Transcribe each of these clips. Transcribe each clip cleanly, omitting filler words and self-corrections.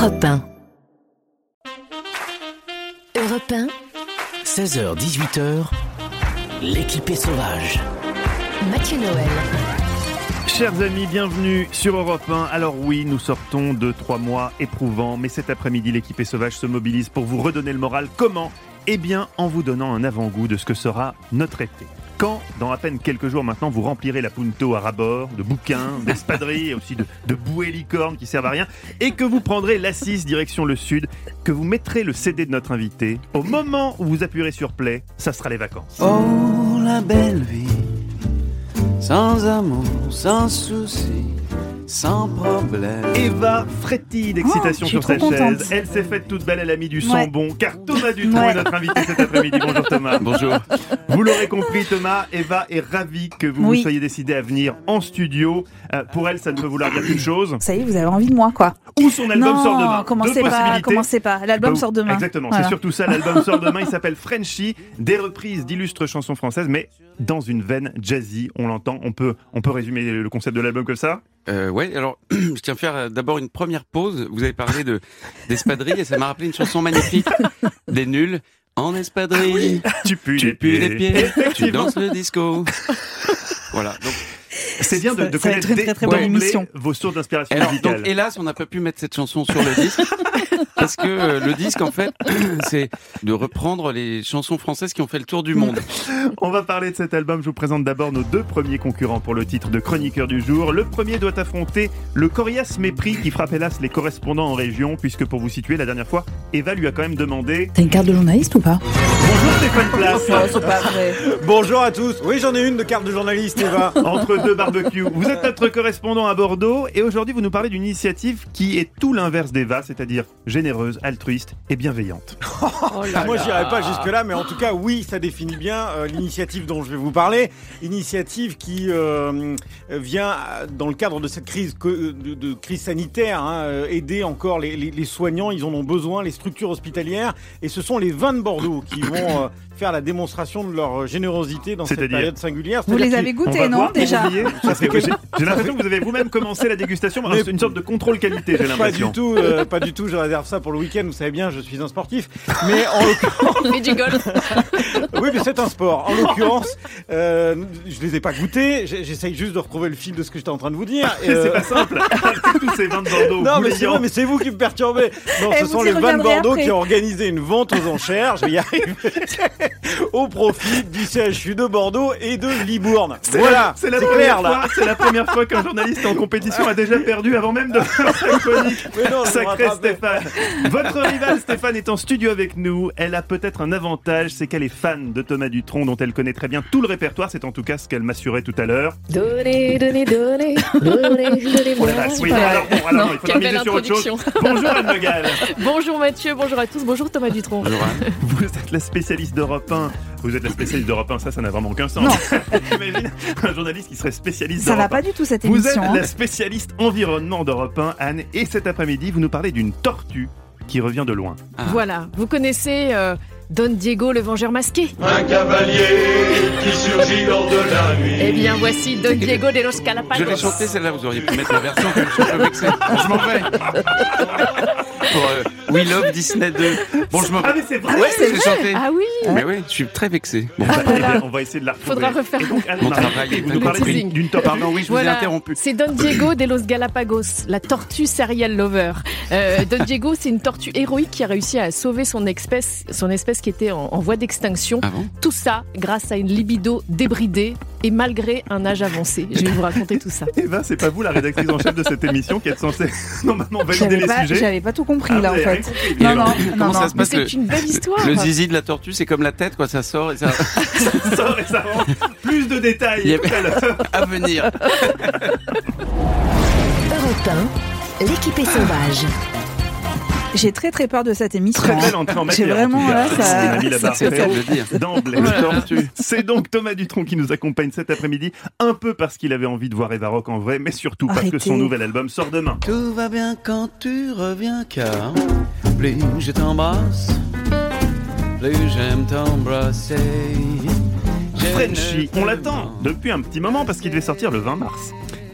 Europe 1. Europe 1. 16h-18h, l'équipe est sauvage. Mathieu Noël. Chers amis, bienvenue sur Europe 1. Alors oui, nous sortons de 3 mois éprouvants, mais cet après-midi, l'équipe est sauvage se mobilise pour vous redonner le moral. Comment ? Eh bien, en vous donnant un avant-goût de ce que sera notre été. Quand, dans à peine quelques jours maintenant, vous remplirez la Punto à ras-bord de bouquins, d'espadrilles et aussi de bouées licornes qui servent à rien, et que vous prendrez l'A6 direction le sud, que vous mettrez le CD de notre invité, au moment où vous appuierez sur play, ça sera les vacances. Oh, la belle vie, sans amour, sans souci, sans problème. Eva frétille d'excitation sur sa contente. chaise. Elle s'est faite toute belle, elle a mis du son bon, car Thomas Dutronc est notre invité cet après-midi. Bonjour Thomas. Bonjour. Vous l'aurez compris, Thomas, Eva est ravie que vous vous soyez décidé à venir en studio. Pour elle, ça ne peut vouloir dire qu'une chose. Ça y est, vous avez envie de moi, quoi. Ou son album sort demain. Non, commencez pas. L'album sort demain. Exactement, Voilà. c'est surtout ça. L'album sort demain. Il s'appelle Frenchy, des reprises d'illustres chansons françaises, mais dans une veine jazzy. On l'entend. On peut résumer le concept de l'album comme ça. Ouais, alors je tiens à faire d'abord une première pause. Vous avez parlé d'espadrilles et ça m'a rappelé une chanson magnifique des Nuls. En espadrille, Tu pues tu les pues pieds. les pieds, tu Effectivement. danses le disco. Voilà. Donc, C'est bien de Ça va connaître être une très, très bonne d'emblée émission. vos sources d'inspiration alors, musicale. donc, hélas, on n'a pas pu mettre cette chanson sur le disque parce que le disque, en fait, c'est de reprendre les chansons françaises qui ont fait le tour du monde. On va parler de cet album. Je vous présente d'abord nos 2 premiers concurrents pour le titre de chroniqueur du jour. Le premier doit affronter le coriace mépris qui frappe hélas les correspondants en région, puisque pour vous situer, la dernière fois, Eva lui a quand même demandé... T'as une carte de journaliste ou pas? Bonjour Stéphane Place. C'est pas vrai. Bonjour à tous. Oui, j'en ai une de carte de journaliste, Eva. Entre 2 barbecues. Vous êtes notre correspondant à Bordeaux et aujourd'hui vous nous parlez d'une initiative qui est tout l'inverse d'Eva, c'est-à-dire généreuse, altruiste et bienveillante. Moi, j'irai pas jusque-là, mais en tout cas, oui, ça définit bien l'initiative dont je vais vous parler. Initiative qui vient dans le cadre de cette crise de crise sanitaire, aider encore les soignants. Ils en ont besoin, les structures hospitalières. Et ce sont les vins de Bordeaux qui vont faire la démonstration de leur générosité dans cette C'est-à-dire période singulière. Vous les avez On goûtés, va non, voir, déjà? oublier. J'ai l'impression que vous avez vous-même commencé la dégustation. Mais- C'est une sorte de contrôle qualité, j'ai Pas l'impression. du tout, je réserve ça pour le week-end, vous savez bien, je suis un sportif. Mais en l'occurrence... Et du golf. Oui, mais c'est un sport. En l'occurrence, je les ai pas goûtés, j'essaye juste de retrouver le fil de ce que j'étais en train de vous dire. Et, C'est pas simple. Tous ces vins de Bordeaux. non, mais c'est bouillants. vrai, mais c'est vous qui me perturbez. Non, Et ce vous sont y les vins de reviendrez Bordeaux après. qui ont organisé une vente aux enchères, je vais y arriver, au profit du CHU de Bordeaux et de Libourne. Voilà, c'est la c'est première clair, là. fois. C'est la première fois qu'un journaliste en compétition a déjà perdu avant même de faire sa chronique. Mais non, je me Sacré rattrapais. Stéphane. Votre rivale Stéphane est en studio avec nous. Elle a peut-être un avantage, c'est qu'elle est fan de Thomas Dutronc, dont elle connaît très bien tout le répertoire. C'est en tout cas ce qu'elle m'assurait tout à l'heure. Donnez. Oh la vache, oui, alors non, il faut Quelle miser belle sur autre chose. introduction. Bonjour Anne Le Gall. Bonjour Mathieu, bonjour à tous, bonjour Thomas Dutronc. Alors, Vous êtes la spécialiste d'Europe 1. Vous êtes la spécialiste d'Europe 1, ça n'a vraiment aucun sens. Non. J'imagine un journaliste qui serait spécialiste Ça va d'Europe 1. pas du tout, cette Vous émission. êtes la spécialiste environnement d'Europe 1, Anne, et cet après-midi, vous nous parlez d'une tortue qui revient de loin. Voilà, vous connaissez Don Diego le vengeur masqué? Un cavalier qui surgit lors de la nuit. Eh bien voici Don Diego de los je l'ai Galapagos. chanté celle-là, vous auriez pu mettre la version que je suis un peu vexé. Bon, je m'en vais. Pour We Love Disney 2. Bon, je m'en vais. Ah mais c'est vrai. Ouais, je l'ai chanté. Ah oui, Mais oui, je suis très vexé. Bon, Eh bien, on va essayer de la retrouver. Faudra refaire Et donc, Anne, mon on a travail compris, est vous nous parlez incompris. d'une tortue. Pardon, oui, je vous ai voilà, interrompu. c'est Don Diego de los Galapagos, la tortue serial lover. Don Diego, c'est une tortue héroïque qui a réussi à sauver son espèce qui était en voie d'extinction. Ah bon? Tout ça grâce à une libido débridée et malgré un âge avancé. Je vais vous raconter tout ça. Eva, c'est pas vous la rédactrice en chef de cette émission qui est censée normalement valider les sujets. J'avais pas tout compris, Ah, là, vous en avez rien fait. compris. Non, non, Comment non, ça non. se Mais passe c'est une belle histoire. Le zizi de la tortue, c'est comme la tête, quoi, ça sort et ça Ça sort et ça rentre. Plus de détails Il y a- tout à l'heure. à venir. Europe 1. L'équipe est sauvage. J'ai très très peur de cette émission. Très belle entrée en J'ai matière. vraiment, en tout cas. là, ça- On a mis la barre C'est très le cas de haut le dire. d'emblée. Voilà. Tortue. C'est donc Thomas Dutronc qui nous accompagne cet après-midi, un peu parce qu'il avait envie de voir Eva Rock en vrai, mais surtout parce que Arrêtez. son nouvel album sort demain. Tout va bien quand tu reviens, car plus je t'embrasse, plus j'aime t'embrasser. Frenchy, on l'attend depuis un petit moment parce qu'il devait sortir le 20 mars.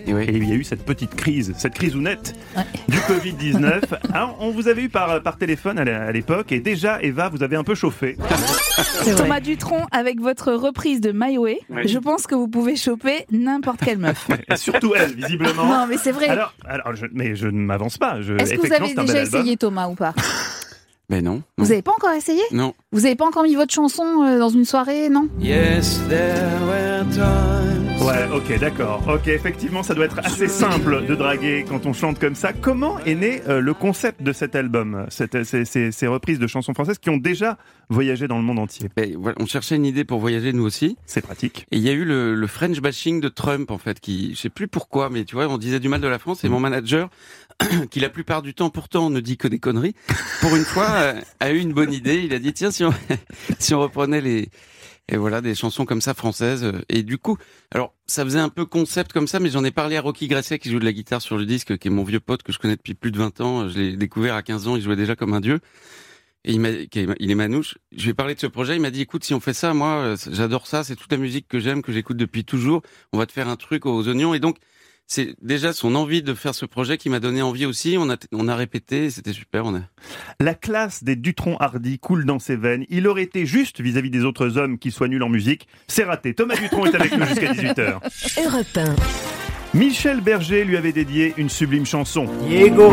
Et oui. Et il y a eu cette petite crise, cette crisounette du Covid-19. Alors, on vous avait eu par téléphone à l'époque, et déjà, Eva, vous avez un peu chauffé. Thomas Dutronc, avec votre reprise de My Way, je pense que vous pouvez choper n'importe quelle meuf. Et surtout elle, visiblement. Non, mais c'est vrai. Alors, mais je ne m'avance pas. Est-ce que vous avez c'est un déjà bel album. essayé, Thomas, ou pas? Mais non. Vous n'avez pas encore essayé? Non. Vous n'avez pas encore mis votre chanson dans une soirée, non? Yes, there were times. Ouais, ok, d'accord. Ok, effectivement, ça doit être assez simple de draguer quand on chante comme ça. Comment est né le concept de cet album, ces reprises de chansons françaises qui ont déjà voyagé dans le monde entier? On cherchait une idée pour voyager nous aussi. C'est pratique. Et il y a eu le French bashing de Trump, en fait, qui, je sais plus pourquoi, mais tu vois, on disait du mal de la France, et mon manager, qui la plupart du temps, pourtant, ne dit que des conneries, pour une fois, a eu une bonne idée. Il a dit, tiens, si on reprenait des chansons comme ça françaises. Et du coup, alors, ça faisait un peu concept comme ça, mais j'en ai parlé à Rocky Gresset, qui joue de la guitare sur le disque, qui est mon vieux pote que je connais depuis plus de 20 ans. Je l'ai découvert à 15 ans, il jouait déjà comme un dieu. Et il est manouche. Je lui ai parlé de ce projet, il m'a dit, écoute, si on fait ça, moi, j'adore ça, c'est toute la musique que j'aime, que j'écoute depuis toujours. On va te faire un truc aux oignons. Et donc, c'est déjà son envie de faire ce projet qui m'a donné envie aussi. On a répété, c'était super. La classe des Dutronc-Hardy coule dans ses veines. Il aurait été juste vis-à-vis des autres hommes qui soient nuls en musique. C'est raté. Thomas Dutronc est avec nous jusqu'à 18h. Europe 1. Michel Berger lui avait dédié une sublime chanson. Diego,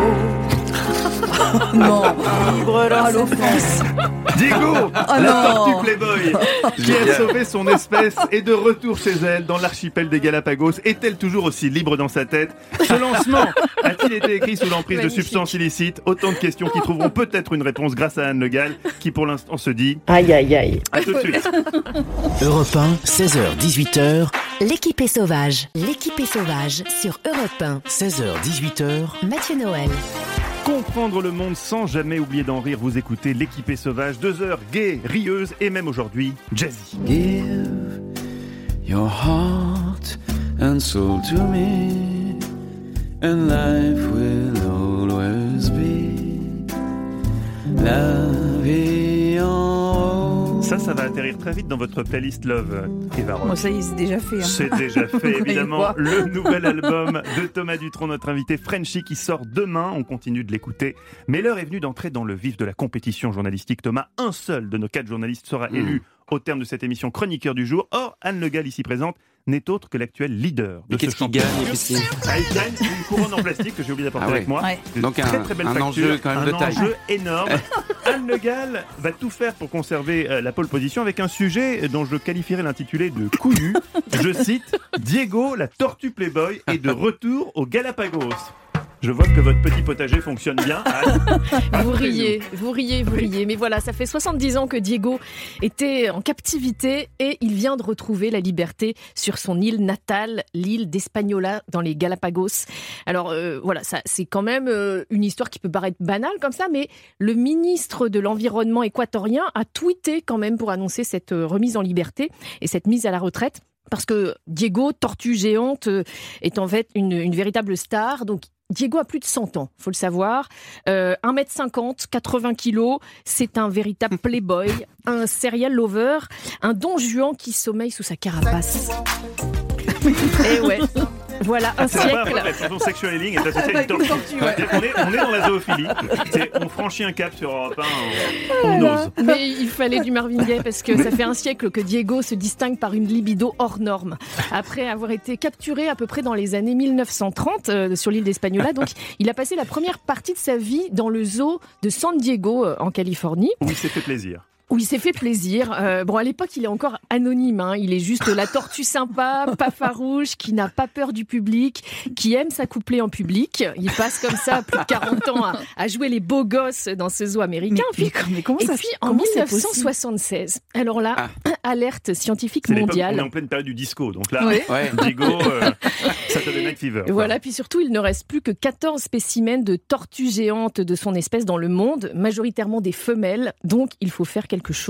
Non. libre dans l'offense. Diego, la non. tortue Playboy, qui a sauvé son espèce, est de retour chez elle dans l'archipel des Galapagos. Est-elle toujours aussi libre dans sa tête? Ce lancement a-t-il été écrit sous l'emprise de substances illicites? Autant de questions qui trouveront peut-être une réponse grâce à Anne Le Gall, qui pour l'instant se dit aïe aïe aïe. à tout de suite. Europe 1, 16h, 18h, L'équipe est sauvage. L'équipe est sauvage sur Europe 1. 16h, 18h, Mathieu Noël. Comprendre le monde sans jamais oublier d'en rire. Vous écoutez l'équipée sauvage, 2 heures gaies, rieuses et même aujourd'hui jazzy. Give your heart and soul to me, and life will always be la vie en haut. Ça va atterrir très vite dans votre playlist Love, Eva Roche. Bon, ça y est, c'est déjà fait. Hein. C'est déjà fait, Croyez évidemment. pas. Le nouvel album de Thomas Dutronc, notre invité Frenchy, qui sort demain. On continue de l'écouter. Mais l'heure est venue d'entrer dans le vif de la compétition journalistique. Thomas, un seul de nos 4 journalistes sera élu au terme de cette émission chroniqueur du jour. Or, Anne Le Gall, ici présente, n'est autre que l'actuel leader de Et ce qu'est-ce qu'il championnat. gagne? Il gagne une couronne en plastique que j'ai oublié d'apporter Ah ouais. avec moi. Ouais. De Donc très belle un facture, enjeu quand même de taille. Un enjeu énorme. Anne Le Gall va tout faire pour conserver la pole position avec un sujet dont je qualifierais l'intitulé de couillu. Je cite, Diego, la tortue Playboy, est de retour aux Galapagos. Je vois que votre petit potager fonctionne bien. Vous riez. Mais voilà, ça fait 70 ans que Diego était en captivité et il vient de retrouver la liberté sur son île natale, l'île d'Espagnola, dans les Galapagos. Alors voilà, ça, c'est quand même une histoire qui peut paraître banale comme ça, mais le ministre de l'Environnement équatorien a tweeté quand même pour annoncer cette remise en liberté et cette mise à la retraite. Parce que Diego, tortue géante, est en fait une véritable star. Donc Diego a plus de 100 ans, faut le savoir. 1m50, 80 kilos, c'est un véritable playboy, un serial lover, un don Juan qui sommeille sous sa carapace. Et ouais, voilà un C'est sympa, siècle. la chanson Sexual Healing est associée à une tortue. C'est-à-dire qu'on est dans la zoophilie. On franchit un cap sur Europe 1, on ose. Mais il fallait du Marvin Gaye parce que ça fait un siècle que Diego se distingue par une libido hors norme. Après avoir été capturé à peu près dans les années 1930 sur l'île d'Espagnola, donc il a passé la première partie de sa vie dans le zoo de San Diego en Californie. Où il s'est fait plaisir. Où il s'est fait plaisir. Bon, à l'époque, il est encore anonyme. Hein. Il est juste la tortue sympa, pas farouche, qui n'a pas peur du public, qui aime s'accoupler en public. Il passe comme ça plus de 40 ans à jouer les beaux gosses dans ce zoo américain. Mais comment Et ça puis en 1976, alors là, alerte scientifique C'est l'époque, mondiale. on est en pleine période du disco. Donc là, Ouais. Diego, Saturday Night Fever. Voilà, puis surtout, il ne reste plus que 14 spécimens de tortues géantes de son espèce dans le monde, majoritairement des femelles. Donc, il faut faire quelque chose.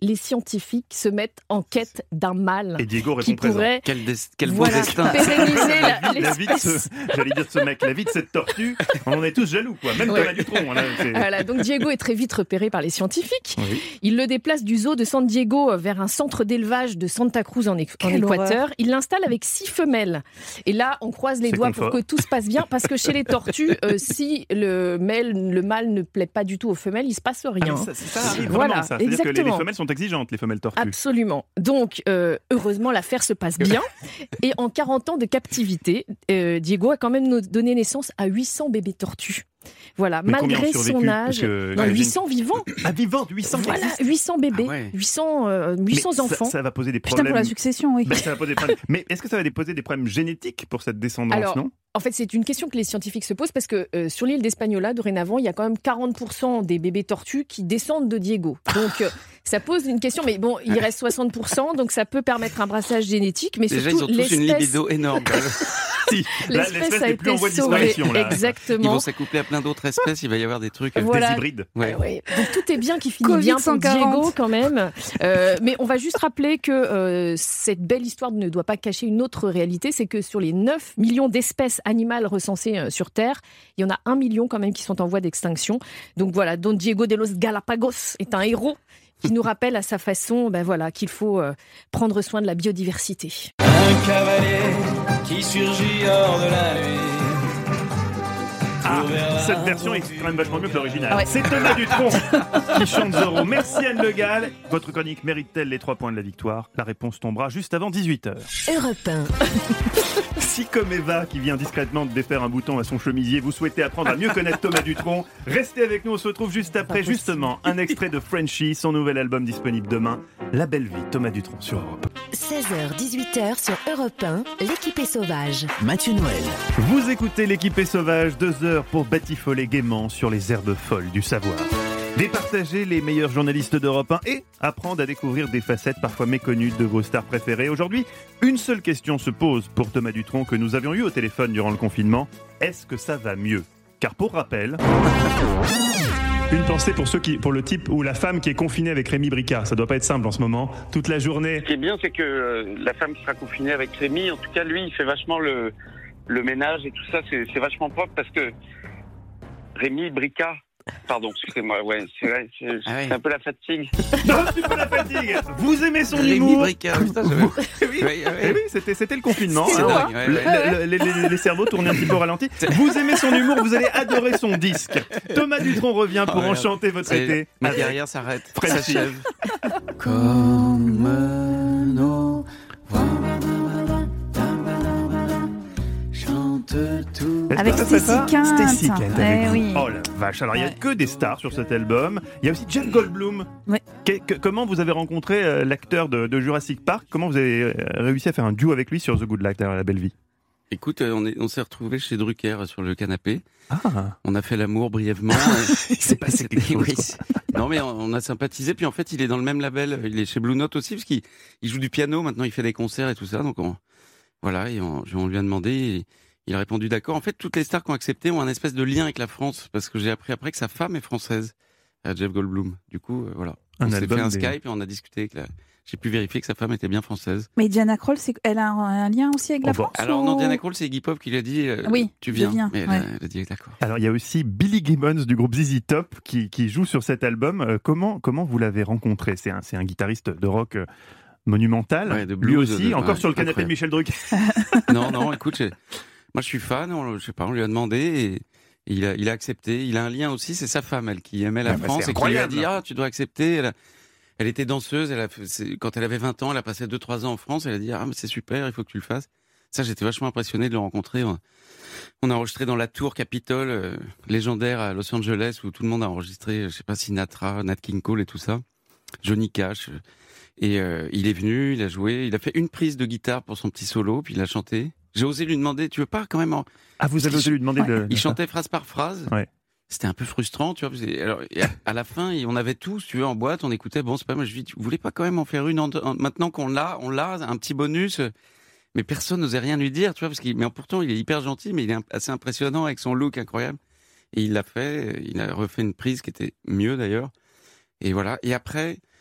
les scientifiques se mettent en quête d'un mâle Et Diego qui répond présent. pourrait Quel beau voilà, destin. pérenniser La vie de l'espèce. j'allais dire de ce mec, la vie de cette tortue, on en est tous jaloux, quoi. Même Ouais. Thomas Dutronc. Là, Voilà, donc Diego est très vite repéré par les scientifiques. Oui. Il le déplace du zoo de San Diego vers un centre d'élevage de Santa Cruz en Quelle Équateur. horreur. Il l'installe avec 6 femelles. Et là, on croise les C'est doigts confort. pour que tout se passe bien, parce que chez les tortues, si le mâle ne plaît pas du tout aux femelles, il se passe rien. Ça arrive Voilà, vraiment, ça. C'est-à-dire que les exactement. femelles sont exigeantes, les femelles tortues. Absolument. Donc, heureusement, l'affaire se passe bien. Et en 40 ans de captivité, Diego a quand même donné naissance à 800 bébés tortues. Voilà, Mais combien ont malgré survécu son Parce âge. que, Non, j'imagine- 800 vivants. Ah, vivante, 800 qui Voilà, existent. 800 bébés, Ah ouais. 800 Mais enfants. ça va poser des Putain, problèmes. pour la succession, oui. Ben, ça va poser des problèmes. Mais est-ce que ça va poser des problèmes génétiques pour cette descendance, Alors, non? En fait, c'est une question que les scientifiques se posent parce que sur l'île d'Espagnola, dorénavant, il y a quand même 40% des bébés tortues qui descendent de Diego. Donc, ça pose une question. Mais bon, il reste 60%, donc ça peut permettre un brassage génétique. Mais Déjà, ils surtout, ont tous une l'espèce libido énorme. Si, là, l'espèce a n'est plus en été voie de sauvée. disparition. Là. Ils vont Exactement. s'accoupler à plein d'autres espèces. Il va y avoir des trucs. Voilà. Des hybrides. Ouais. Ouais. Donc tout est bien qui finit Covid bien pour 140. Diego quand même. Mais on va juste rappeler que cette belle histoire ne doit pas cacher une autre réalité, c'est que sur les 9 millions d'espèces animales recensées sur Terre, il y en a 1 million quand même qui sont en voie d'extinction. Donc voilà, Don Diego de los Galapagos est un héros qui nous rappelle à sa façon qu'il faut prendre soin de la biodiversité. Un cavalier qui surgit hors de la nuit. Ah, cette version est quand même vachement mieux que l'original. Ah ouais. C'est Thomas Dutronc qui chante Zorro. Merci Anne Le Gall. Votre chronique mérite-t-elle les 3 points de la victoire? La réponse tombera juste avant 18h. Europe 1. Si comme Eva, qui vient discrètement de défaire un bouton à son chemisier, vous souhaitez apprendre à mieux connaître Thomas Dutronc, restez avec nous, on se retrouve juste après, justement, un extrait de Frenchy, son nouvel album disponible demain, La Belle Vie, Thomas Dutronc sur Europe. 16h, 18h sur Europe 1, l'équipe est sauvage. Mathieu Noël. Vous écoutez l'équipe est sauvage, 2 heures pour batifoler gaiement sur les herbes folles du savoir. Départager les meilleurs journalistes d'Europe 1 et apprendre à découvrir des facettes parfois méconnues de vos stars préférées. Aujourd'hui, une seule question se pose pour Thomas Dutronc que nous avions eu au téléphone durant le confinement. Est-ce que ça va mieux? Car pour rappel... Une pensée pour le type ou la femme qui est confinée avec Rémi Bricard. Ça doit pas être simple en ce moment. Toute la journée. Ce qui est bien, c'est que la femme qui sera confinée avec Rémi, en tout cas, lui, il fait vachement le ménage et tout ça. C'est vachement propre parce que Rémi Bricard... Pardon, excusez-moi, ouais, c'est vrai, c'est un peu la fatigue. Non, c'est pas la fatigue. Vous aimez son Rémi humour. Bricard, putain, Oui, c'était le confinement. C'est hein. dingue, Les cerveaux tournaient un petit peu au ralenti. Vous aimez son humour, vous allez adorer son disque. Thomas Dutronc revient pour enchanter votre été. Ma avec carrière s'arrête. Frenchy. S'achève. Comme nos chante tout. Avec Stacy Kent. Stacy Kent avec Eh vous. oui. Oh la vache, alors il n'y a que des stars sur cet album. Il y a aussi Jeff Goldblum. Ouais. Comment vous avez rencontré l'acteur de Jurassic Park? Comment vous avez réussi à faire un duo avec lui sur The Good Life, La Belle Vie? Écoute, on s'est retrouvés chez Drucker sur le canapé. Ah, On a fait l'amour brièvement. il s'est passé quelque chose. Oui. quoi. Non, mais on a sympathisé. Puis en fait, il est dans le même label. Il est chez Blue Note aussi, parce qu'il joue du piano. Maintenant, il fait des concerts et tout ça. Donc, on lui a demandé. Et il a répondu d'accord. En fait, toutes les stars qui ont accepté ont un espèce de lien avec la France. Parce que j'ai appris après que sa femme est française, Jeff Goldblum. Du coup, voilà. Un On s'est album fait un des- Skype et on a discuté avec J'ai pu vérifier que sa femme était bien française. Mais Diana Krall, elle a un lien aussi avec la France Alors ou- non, Diana Krall, c'est Iggy Pop qui l'a dit. Oui, tu je viens. viens, Mais ouais. elle a dit d'accord. Alors il y a aussi Billy Gibbons du groupe ZZ Top qui joue sur cet album. Comment vous l'avez rencontré? C'est un guitariste de rock monumental. Ouais, de Lui blues, aussi, encore ouais, sur le canapé de incroyable. Michel Drucker. Non, écoute, moi je suis fan. Je sais pas, on lui a demandé et il a accepté. Il a un lien aussi, c'est sa femme, elle qui aimait la Ah bah, France c'est et qui lui a incroyable. dit tu dois accepter. Elle était danseuse. Quand elle avait 20 ans, elle a passé 2-3 ans en France. Elle a dit mais c'est super, il faut que tu le fasses. Ça, j'étais vachement impressionné de le rencontrer. On a enregistré dans la tour Capitol, légendaire à Los Angeles, où tout le monde a enregistré, je sais pas, Sinatra, Nat King Cole et tout ça, Johnny Cash. Et il est venu, il a joué, il a fait une prise de guitare pour son petit solo, puis il a chanté. J'ai osé lui demander, tu veux pas quand même Ah, vous avez osé lui demander de... Il chantait phrase par phrase. Ouais. C'était un peu frustrant, tu vois. Alors, à la fin, on avait tout, si tu veux, en boîte, on écoutait. Bon, c'est pas mal. Je lui dis, vous voulez pas quand même en faire une maintenant qu'on l'a, un petit bonus. Mais personne n'osait rien lui dire, tu vois, mais pourtant il est hyper gentil, mais il est assez impressionnant avec son look incroyable. Et il l'a fait. Il a refait une prise qui était mieux d'ailleurs. Et voilà. Et après,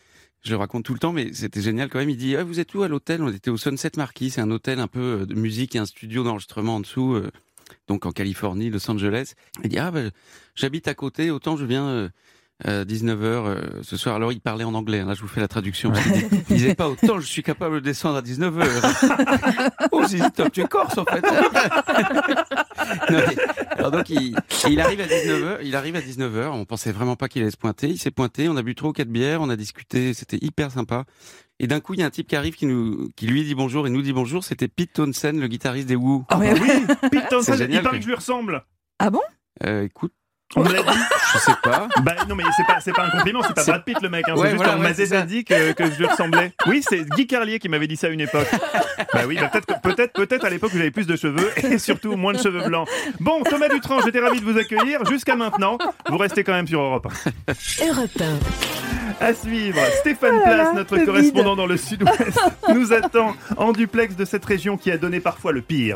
je le raconte tout le temps, mais c'était génial quand même. Il dit, vous êtes où à l'hôtel? On était au Sunset Marquis, c'est un hôtel un peu de musique et un studio d'enregistrement en dessous, donc en Californie, Los Angeles. Il dit, j'habite à côté, autant je viens 19h ce soir. Alors il parlait en anglais, là je vous fais la traduction. Il disait pas autant je suis capable de descendre à 19h. Oh, j'ai dit, top, tu es corse en fait. Non, alors donc il arrive à 19h, on pensait vraiment pas qu'il allait se pointer. Il s'est pointé, on a bu 3 ou 4 bières, on a discuté, c'était hyper sympa. Et d'un coup, il y a un type qui arrive qui lui dit bonjour et nous dit bonjour, c'était Pete Townshend, le guitariste des Who. Ah oui, Pete Townshend, il paraît que je lui ressemble. Ah bon? Écoute, on me l'a dit. Je sais pas. Non mais c'est pas un compliment, c'est pas Brad Pitt le mec, c'est juste qu'on m'avait dit que je lui ressemblais. Oui, c'est Guy Carlier qui m'avait dit ça à une époque. Peut-être à l'époque où j'avais plus de cheveux et surtout moins de cheveux blancs. Bon, Thomas Dutronc, j'étais ravi de vous accueillir jusqu'à maintenant. Vous restez quand même sur Europe 1. Europe 1. À suivre, Stéphane Place, notre correspondant dans le Sud-Ouest, nous attend en duplex de cette région qui a donné parfois le pire.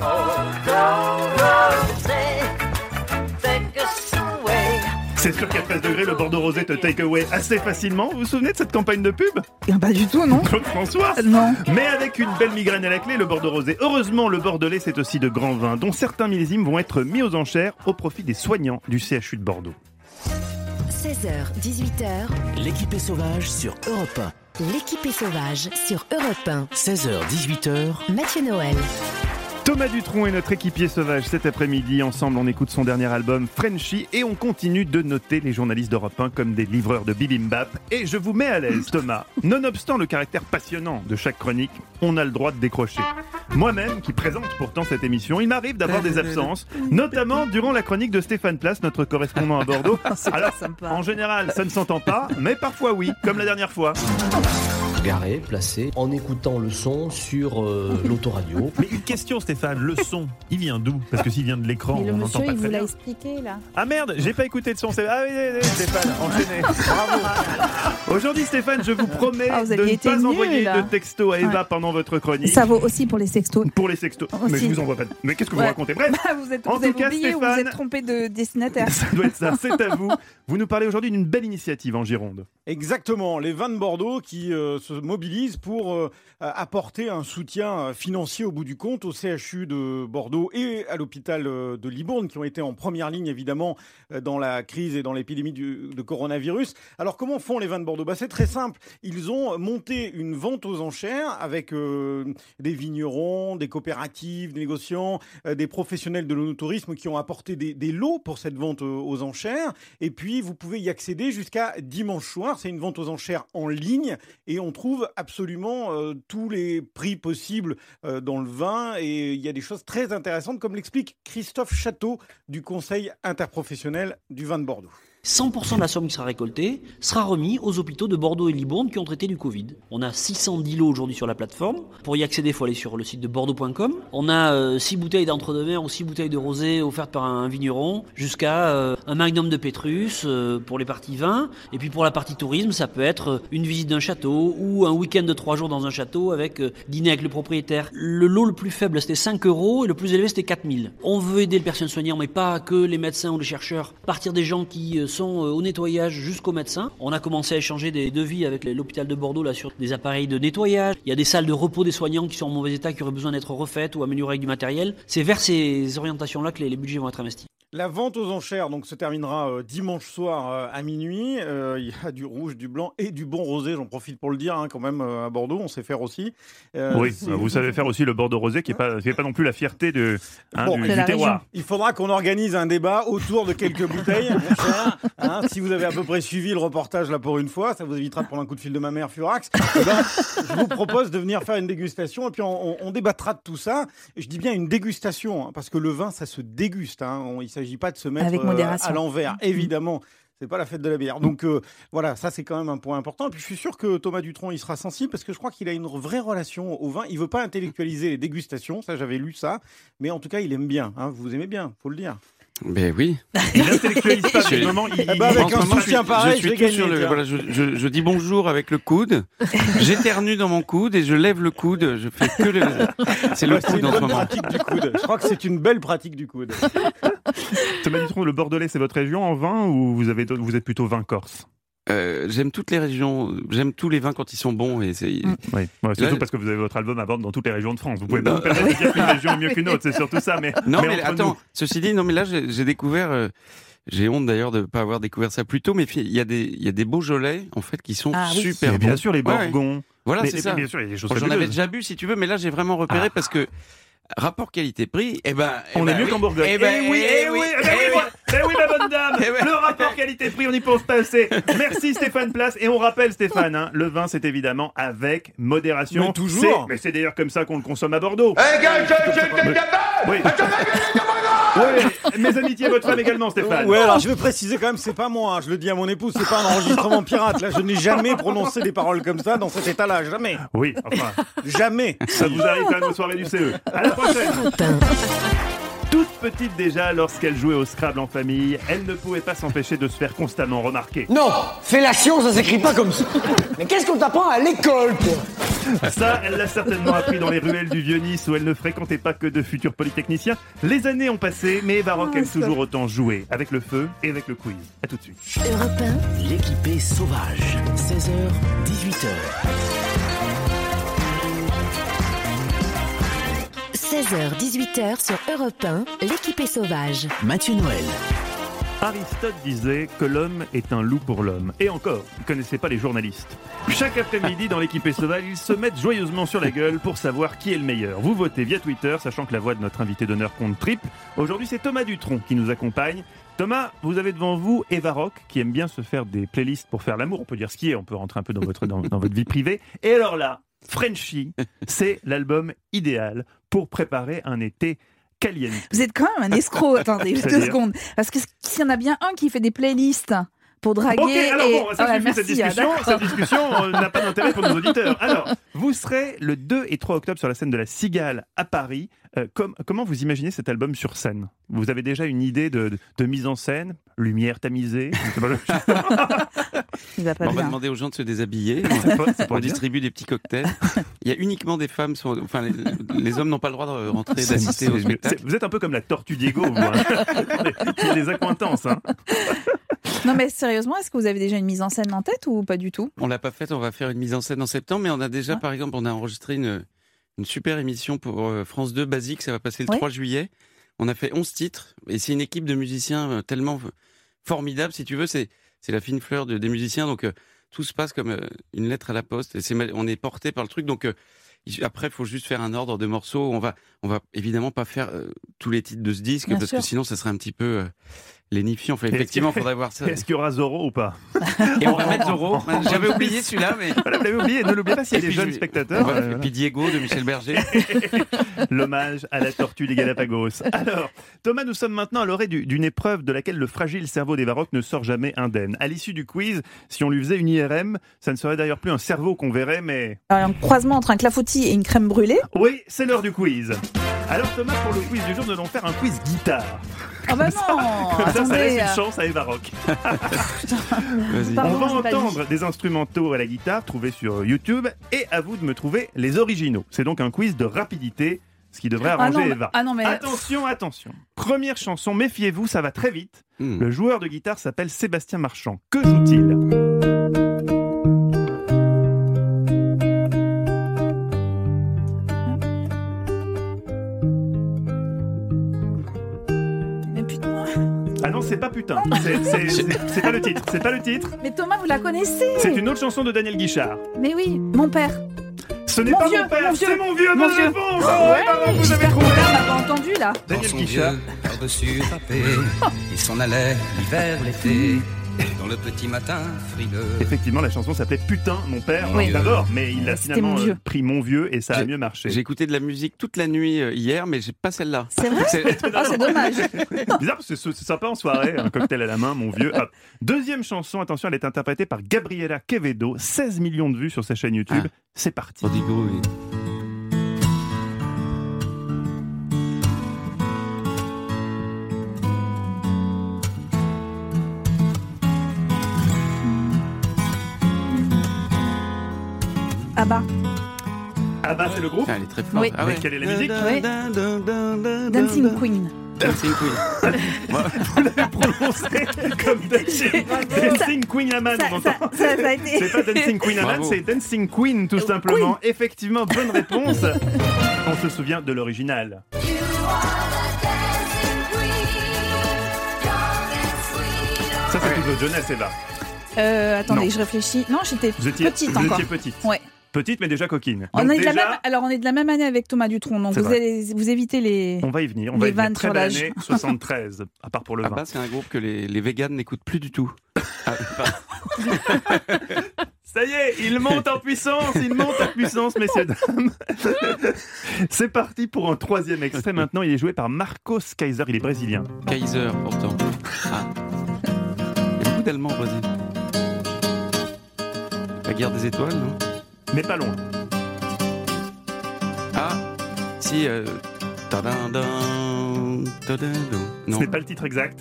C'est sûr qu'à 13 degrés, le Bordeaux Rosé te take away assez facilement. Vous vous souvenez de cette campagne de pub? Pas du tout, non. Claude François? Non. Mais avec une belle migraine à la clé, le Bordeaux Rosé. Heureusement, le Bordelais, c'est aussi de grands vins, dont certains millésimes vont être mis aux enchères au profit des soignants du CHU de Bordeaux. 16h, 18h. L'équipée sauvage sur Europe 1. L'équipée sauvage sur Europe 1. 16h, 18h. Mathieu Noël. Thomas Dutronc est notre équipier sauvage cet après-midi. Ensemble, on écoute son dernier album, Frenchy, et on continue de noter les journalistes d'Europe 1 comme des livreurs de bibimbap. Et je vous mets à l'aise, Thomas. Nonobstant le caractère passionnant de chaque chronique, on a le droit de décrocher. Moi-même, qui présente pourtant cette émission, il m'arrive d'avoir des absences, notamment durant la chronique de Stéphane Place, notre correspondant à Bordeaux. Alors, en général, ça ne s'entend pas, mais parfois oui, comme la dernière fois. Garé, placé, en écoutant le son sur l'autoradio. Mais une question, Stéphane, le son, il vient d'où? Parce que s'il vient de l'écran, mais on n'entend pas très bien. Le monsieur, il vous l'a expliqué, là. Ah merde, j'ai pas écouté le son. Ah oui, Stéphane, enchaîné. Bravo. Aujourd'hui, Stéphane, je vous promets de ne pas envoyer de texto à Eva pendant votre chronique. Ça vaut aussi pour les sextos. Pour les sextos. Aussi. Mais je vous envoie pas. Mais qu'est-ce que vous racontez? Bref. Vous êtes oublié ou vous êtes trompé de destinataire. Ça doit être ça, c'est à vous. Vous nous parlez aujourd'hui d'une belle initiative en Gironde. Exactement, les vins de Bordeaux qui se mobilisent pour apporter un soutien financier au bout du compte au CHU de Bordeaux et à l'hôpital de Libourne qui ont été en première ligne évidemment dans la crise et dans l'épidémie de coronavirus. Alors comment font les vins de Bordeaux? C'est très simple, ils ont monté une vente aux enchères avec des vignerons, des coopératives, des négociants, des professionnels de l'onotourisme qui ont apporté des lots pour cette vente aux enchères et puis vous pouvez y accéder jusqu'à dimanche soir. C'est une vente aux enchères en ligne et on trouve absolument tous les prix possibles dans le vin et il y a des choses très intéressantes comme l'explique Christophe Château du Conseil interprofessionnel du vin de Bordeaux. 100% de la somme qui sera récoltée sera remis aux hôpitaux de Bordeaux et Libourne qui ont traité du Covid. On a 610 lots aujourd'hui sur la plateforme. Pour y accéder, il faut aller sur le site de bordeaux.com. On a 6 bouteilles d'entre-deux-mer ou 6 bouteilles de rosé offertes par un vigneron, jusqu'à un magnum de Pétrus pour les parties vins. Et puis pour la partie tourisme, ça peut être une visite d'un château ou un week-end de 3 jours dans un château avec dîner avec le propriétaire. Le lot le plus faible, c'était 5 € et le plus élevé, c'était 4 000. On veut aider le personnel soignant, mais pas que les médecins ou les chercheurs. Partir des gens qui sont au nettoyage jusqu'aux médecins. On a commencé à échanger des devis avec l'hôpital de Bordeaux là, sur des appareils de nettoyage. Il y a des salles de repos des soignants qui sont en mauvais état, qui auraient besoin d'être refaites ou améliorées avec du matériel. C'est vers ces orientations-là que les budgets vont être investis. La vente aux enchères donc, se terminera dimanche soir à minuit. Il y a du rouge, du blanc et du bon rosé. J'en profite pour le dire quand même à Bordeaux, on sait faire aussi. Oui, vous savez faire aussi le Bordeaux rosé qui n'est pas non plus la fierté du terroir. Il faudra qu'on organise un débat autour de quelques bouteilles. Si vous avez à peu près suivi le reportage là pour une fois, ça vous évitera de prendre un coup de fil de ma mère Furax. Je vous propose de venir faire une dégustation et puis on débattra de tout ça. Et je dis bien une dégustation parce que le vin ça se déguste. Il ne s'agit pas de se mettre à l'envers, évidemment. C'est pas la fête de la bière. Donc voilà, ça c'est quand même un point important. Et puis je suis sûr que Thomas Dutronc il sera sensible parce que je crois qu'il a une vraie relation au vin. Il veut pas intellectualiser les dégustations, ça j'avais lu ça, mais en tout cas il aime bien. Vous aimez bien, faut le dire. Ben oui. Il n'intellectualise pas, mais moment, avec un soutien pareil, je vais gagner. Je dis bonjour avec le coude, j'éternue dans mon coude et je lève le coude. Je fais que c'est le coude en ce moment. Pratique du coude. Je crois que c'est une belle pratique du coude. Thomas Dutronc, le Bordelais, c'est votre région en vin ou vous êtes plutôt vin corse? J'aime toutes les régions, j'aime tous les vins quand ils sont bons. Et c'est... Oui. Surtout parce que vous avez votre album à vendre dans toutes les régions de France. Vous pouvez pas vous permettre de dire qu'une région est mieux qu'une autre, c'est surtout ça. Mais attends, ceci dit, là j'ai découvert... J'ai honte d'ailleurs de ne pas avoir découvert ça plus tôt, mais il y a des Beaujolais en fait qui sont super bons. Bien sûr, les Bourgons. Ouais. Voilà, c'est ça. Bien sûr, il y a des choses j'en avais déjà bu si tu veux, mais là j'ai vraiment repéré parce que rapport qualité-prix, on est mieux qu'en Bourgogne. Oui, ma bonne dame. Le rapport qualité-prix, on n'y pense pas assez. Merci Stéphane Place. Et on rappelle Stéphane, le vin c'est évidemment avec modération. Mais toujours. Mais c'est d'ailleurs comme ça qu'on le consomme à Bordeaux. Oui. Mes amitiés, votre femme également, Stéphane. Ouais, alors je veux préciser quand même, c'est pas moi, je le dis à mon épouse, c'est pas un enregistrement pirate. Là, je n'ai jamais prononcé des paroles comme ça dans cet état-là, jamais. Oui, enfin. Jamais. Ça vous arrive quand même aux soirées du CE. À la prochaine. Toute petite déjà, lorsqu'elle jouait au Scrabble en famille, elle ne pouvait pas s'empêcher de se faire constamment remarquer. Non, fellation, ça s'écrit pas comme ça. Mais qu'est-ce qu'on t'apprend à l'école, toi? Ça, elle l'a certainement appris dans les ruelles du Vieux-Nice où elle ne fréquentait pas que de futurs polytechniciens. Les années ont passé, mais Eva Rock aime toujours autant jouer avec le feu et avec le quiz. À tout de suite. Europe 1, L'équipée sauvage. 16h, 18h. 16h-18h sur Europe 1, l'équipée sauvage. Mathieu Noël. Aristote disait que l'homme est un loup pour l'homme. Et encore, il ne connaissait pas les journalistes. Chaque après-midi dans l'équipée sauvage, ils se mettent joyeusement sur la gueule pour savoir qui est le meilleur. Vous votez via Twitter, sachant que la voix de notre invité d'honneur compte triple. Aujourd'hui, c'est Thomas Dutronc qui nous accompagne. Thomas, vous avez devant vous Eva Rock, qui aime bien se faire des playlists pour faire l'amour. On peut dire ce qui est, on peut rentrer un peu dans votre vie privée. Et alors là, Frenchy, c'est l'album idéal pour préparer un été caliente. Vous êtes quand même un escroc, attendez 2 secondes. Parce que s'il y en a bien un qui fait des playlists pour draguer... Ok, alors bon, ça suffit, merci, cette discussion n'a pas d'intérêt pour nos auditeurs. Alors, vous serez le 2 et 3 octobre sur la scène de la Cigale à Paris. Comment vous imaginez cet album sur scène? Vous avez déjà une idée de mise en scène? Lumière tamisée? Il va pas on bien. va demander aux gens de se déshabiller. On distribue des petits cocktails. Il y a uniquement des femmes. Enfin, les hommes n'ont pas le droit de rentrer, d'assister au spectacle. Vous êtes un peu comme l'acteur Diego, vous. Hein. Il y a des accointances. Hein. Non mais sérieusement, est-ce que vous avez déjà une mise en scène en tête ou pas du tout? On l'a pas faite, on va faire une mise en scène en septembre, mais on a déjà, par exemple, on a enregistré une super émission pour France 2 Basique, ça va passer le 3 juillet. On a fait 11 titres, et c'est une équipe de musiciens tellement formidable, si tu veux, c'est la fine fleur des musiciens, donc tout se passe comme une lettre à la poste, et on est porté par le truc, donc après il faut juste faire un ordre de morceaux, on va évidemment pas faire tous les titres de ce disque, parce que sinon ça serait un petit peu... lénifiant, effectivement, il faudrait voir ça. Est-ce qu'il y aura Zorro ou pas? Et on va mettre Zorro. J'avais oublié celui-là, mais... Voilà, vous l'avez oublié, ne l'oubliez pas s'il y a des jeunes spectateurs. Et puis Diego de Michel Berger. L'hommage à la tortue des Galapagos. Alors, Thomas, nous sommes maintenant à l'orée d'une épreuve de laquelle le fragile cerveau d'Eva Rock ne sort jamais indemne. À l'issue du quiz, si on lui faisait une IRM, ça ne serait d'ailleurs plus un cerveau qu'on verrait, mais... Alors, un croisement entre un clafoutis et une crème brûlée? Oui, c'est l'heure du quiz. Alors Thomas, pour le quiz du jour, nous allons faire un quiz guitare. Ah bah non. Comme ça laisse une chance à Eva Rock. Pardon, on va entendre des instrumentaux à la guitare trouvés sur YouTube et à vous de me trouver les originaux. C'est donc un quiz de rapidité, ce qui devrait arranger Eva. Attention. Première chanson, méfiez-vous, ça va très vite. Le joueur de guitare s'appelle Sébastien Marchand. Que joue-t-il ? Ah non, c'est pas putain. C'est pas le titre. C'est pas le titre. Mais Thomas, vous la connaissez. C'est une autre chanson de Daniel Guichard. Mais oui, mon père. Ce n'est pas mon père, c'est mon vieux. Bonne réponse. Vous avez trouvé. On n'a pas entendu là. Daniel Guichard. Par-dessus papé, il s'en allait l'hiver, l'été. Dans le petit matin frileux. Effectivement, la chanson s'appelait Putain, mon père, d'abord, mais il a finalement pris Mon Vieux et ça a mieux marché. J'ai écouté de la musique toute la nuit hier, mais j'ai pas celle-là. C'est vrai? C'est dommage. Bizarre parce que c'est sympa en soirée, un cocktail à la main, Mon Vieux. Hop. Deuxième chanson, attention, elle est interprétée par Gabriela Quevedo, 16 millions de vues sur sa chaîne YouTube. C'est parti. Abba. Abba, c'est le groupe? Elle est très forte. Oui. Quelle est la musique? Dancing Queen. Dancing Queen. Vous l'avez prononcé comme Dancing Queen Aman. Ça a été... C'est pas Dancing Queen Aman, c'est Dancing Queen tout simplement. Queen. Effectivement, bonne réponse. On se souvient de l'original. Ça c'est toute votre jeunesse, Eva. Attendez, Non. je réfléchis. Non, j'étais petite encore. Vous étiez petite. Ouais. Petite, mais déjà coquine. On Donc est, déjà, on est de la même année avec Thomas Dutronc, donc C'est vrai. vous évitez les. on va y venir. On les va y venir. vannes Très sur belle l'âge. année 73, à part pour le vin. Abba, c'est un groupe que les véganes n'écoutent plus du tout. Ça y est, il monte en puissance, messieurs, dames. C'est parti pour un troisième extrait. Maintenant, il est joué par Marcos Kaiser, il est brésilien. Kaiser, pourtant. Ah. Il y a beaucoup d'Allemands au Brésil. La guerre des étoiles, non? Mais pas loin. Ah, si. Tadadam, tadadam. Ce Non. n'est pas le titre exact.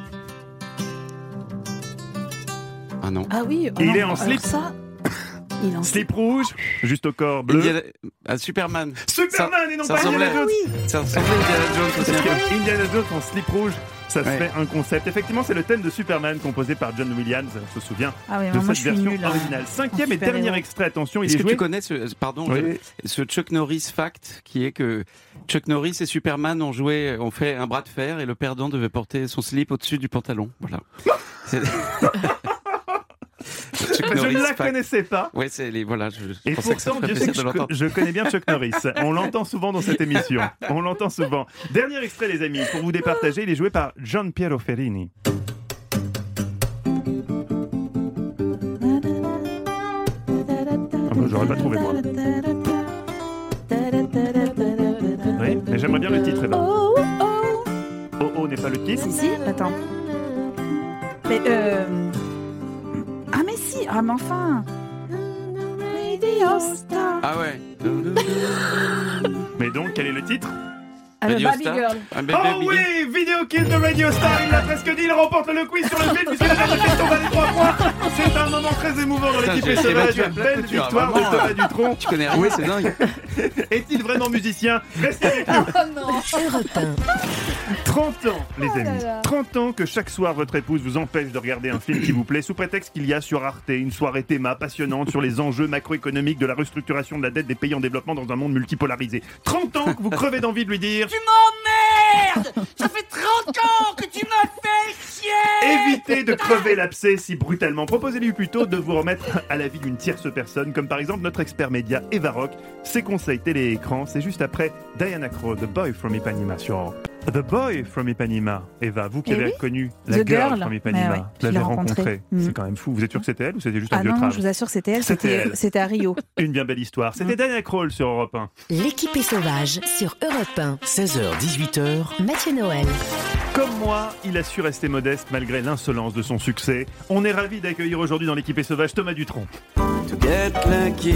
Ah non. Ah oui. Et il non, est en slip. Ça, il est en Slip rouge, juste au corps bleu. Superman. Superman et non ça pas Indiana ressemblait- Jones. Ça ressemblait à Indiana Jones aussi Parce un peu. que Indiana Jones en slip rouge, ça se Ouais. fait un concept. Effectivement, c'est le thème de Superman composé par John Williams, on se souvient Ah oui, de moi, cette je suis version nulle, originale. Cinquième en et dernier super-héros. extrait, attention, il Est-ce est que joué. tu connais Oui. ce Chuck Norris fact qui est que Chuck Norris et Superman ont fait un bras de fer et le perdant devait porter son slip au-dessus du pantalon. Voilà. C'est- Chuck Je ne Norris la fact. connaissais pas. Ouais, voilà, je Et pensais que ça pourtant, ferait Dieu sait plaisir que de l'entendre. je connais bien Chuck Norris. On l'entend souvent dans cette émission. On l'entend souvent. Dernier extrait, les amis, pour vous départager. Il est joué par Gian Piero Ferrini. Ah bah, j'aurais pas trouvé, moi. Oui, mais j'aimerais bien le titre, Eva. Oh, Oh oh n'est pas le titre. Si, attends. Mais Ah mais si, ah mais enfin. Radio Star. Ah ouais. Mais donc, quel est le titre? Radio Barbie Star. Girl. Un bébé Oh oui, Video Kill de Radio Star, il l'a presque dit, il remporte le quiz sur le film puisqu'il a gagné question valait 3 points. C'est un moment très émouvant dans l'équipe Putain, j'ai sauvage. battu à plat Belle de couture, victoire de vraiment. Thomas Dutronc. Tu connais rien, c'est dingue. Est-il vraiment musicien? Restez avec nous. Oh non. 30 ans, les amis. là là. 30 ans que chaque soir votre épouse vous empêche de regarder un film qui vous plaît sous prétexte qu'il y a sur Arte une soirée théma passionnante sur les enjeux macroéconomiques de la restructuration de la dette des pays en développement dans un monde multipolarisé. 30 ans que vous crevez d'envie de lui dire Tu m'emmerdes! Ça fait 30 ans que tu me fais chier! évitez de crever l'abcès si brutalement. Proposez-lui plutôt de vous remettre à la vie d'une tierce personne, comme par exemple notre expert média Eva Rock. Ses conseils télé et écran, c'est juste après Diana Krall, The Boy from Ipanema sur The Boy from Ipanema. Eva, vous qui Eh avez oui. reconnu la The girl Girl. from Mais Ipanema, ouais, vous je l'ai l'avez rencontrée. rencontrée. C'est quand même fou. Vous êtes sûr que c'était elle ou c'était juste un Ah vieux non, trave? je vous assure, c'était elle. C'était elle. C'était à Rio. Une bien belle histoire. C'était Diana Krall sur Europe 1. L'équipe est sauvage sur Europe 1. 16h-18h, Mathieu Noël. Comme moi, il a su rester modeste malgré l'insolence de son succès. On est ravis d'accueillir aujourd'hui dans l'équipe sauvage Thomas Dutronc. To get lucky,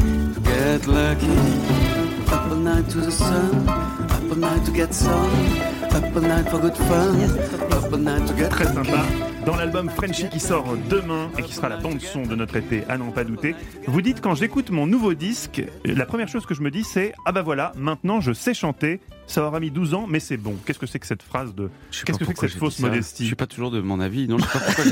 up all night to the sun, up all night to get sun, up all night for good fun, up all night to get Très sympa. Dans l'album Frenchy qui sort demain et qui sera la bande-son de notre été, à n'en pas douter, vous dites quand j'écoute mon nouveau disque, la première chose que je me dis c'est « Ah bah voilà, maintenant je sais chanter, ça aura mis 12 ans, mais c'est bon ». Qu'est-ce que c'est que cette phrase de... Qu'est-ce que c'est que cette fausse modestie? Je suis pas toujours de mon avis. Non, je sais pas pourquoi.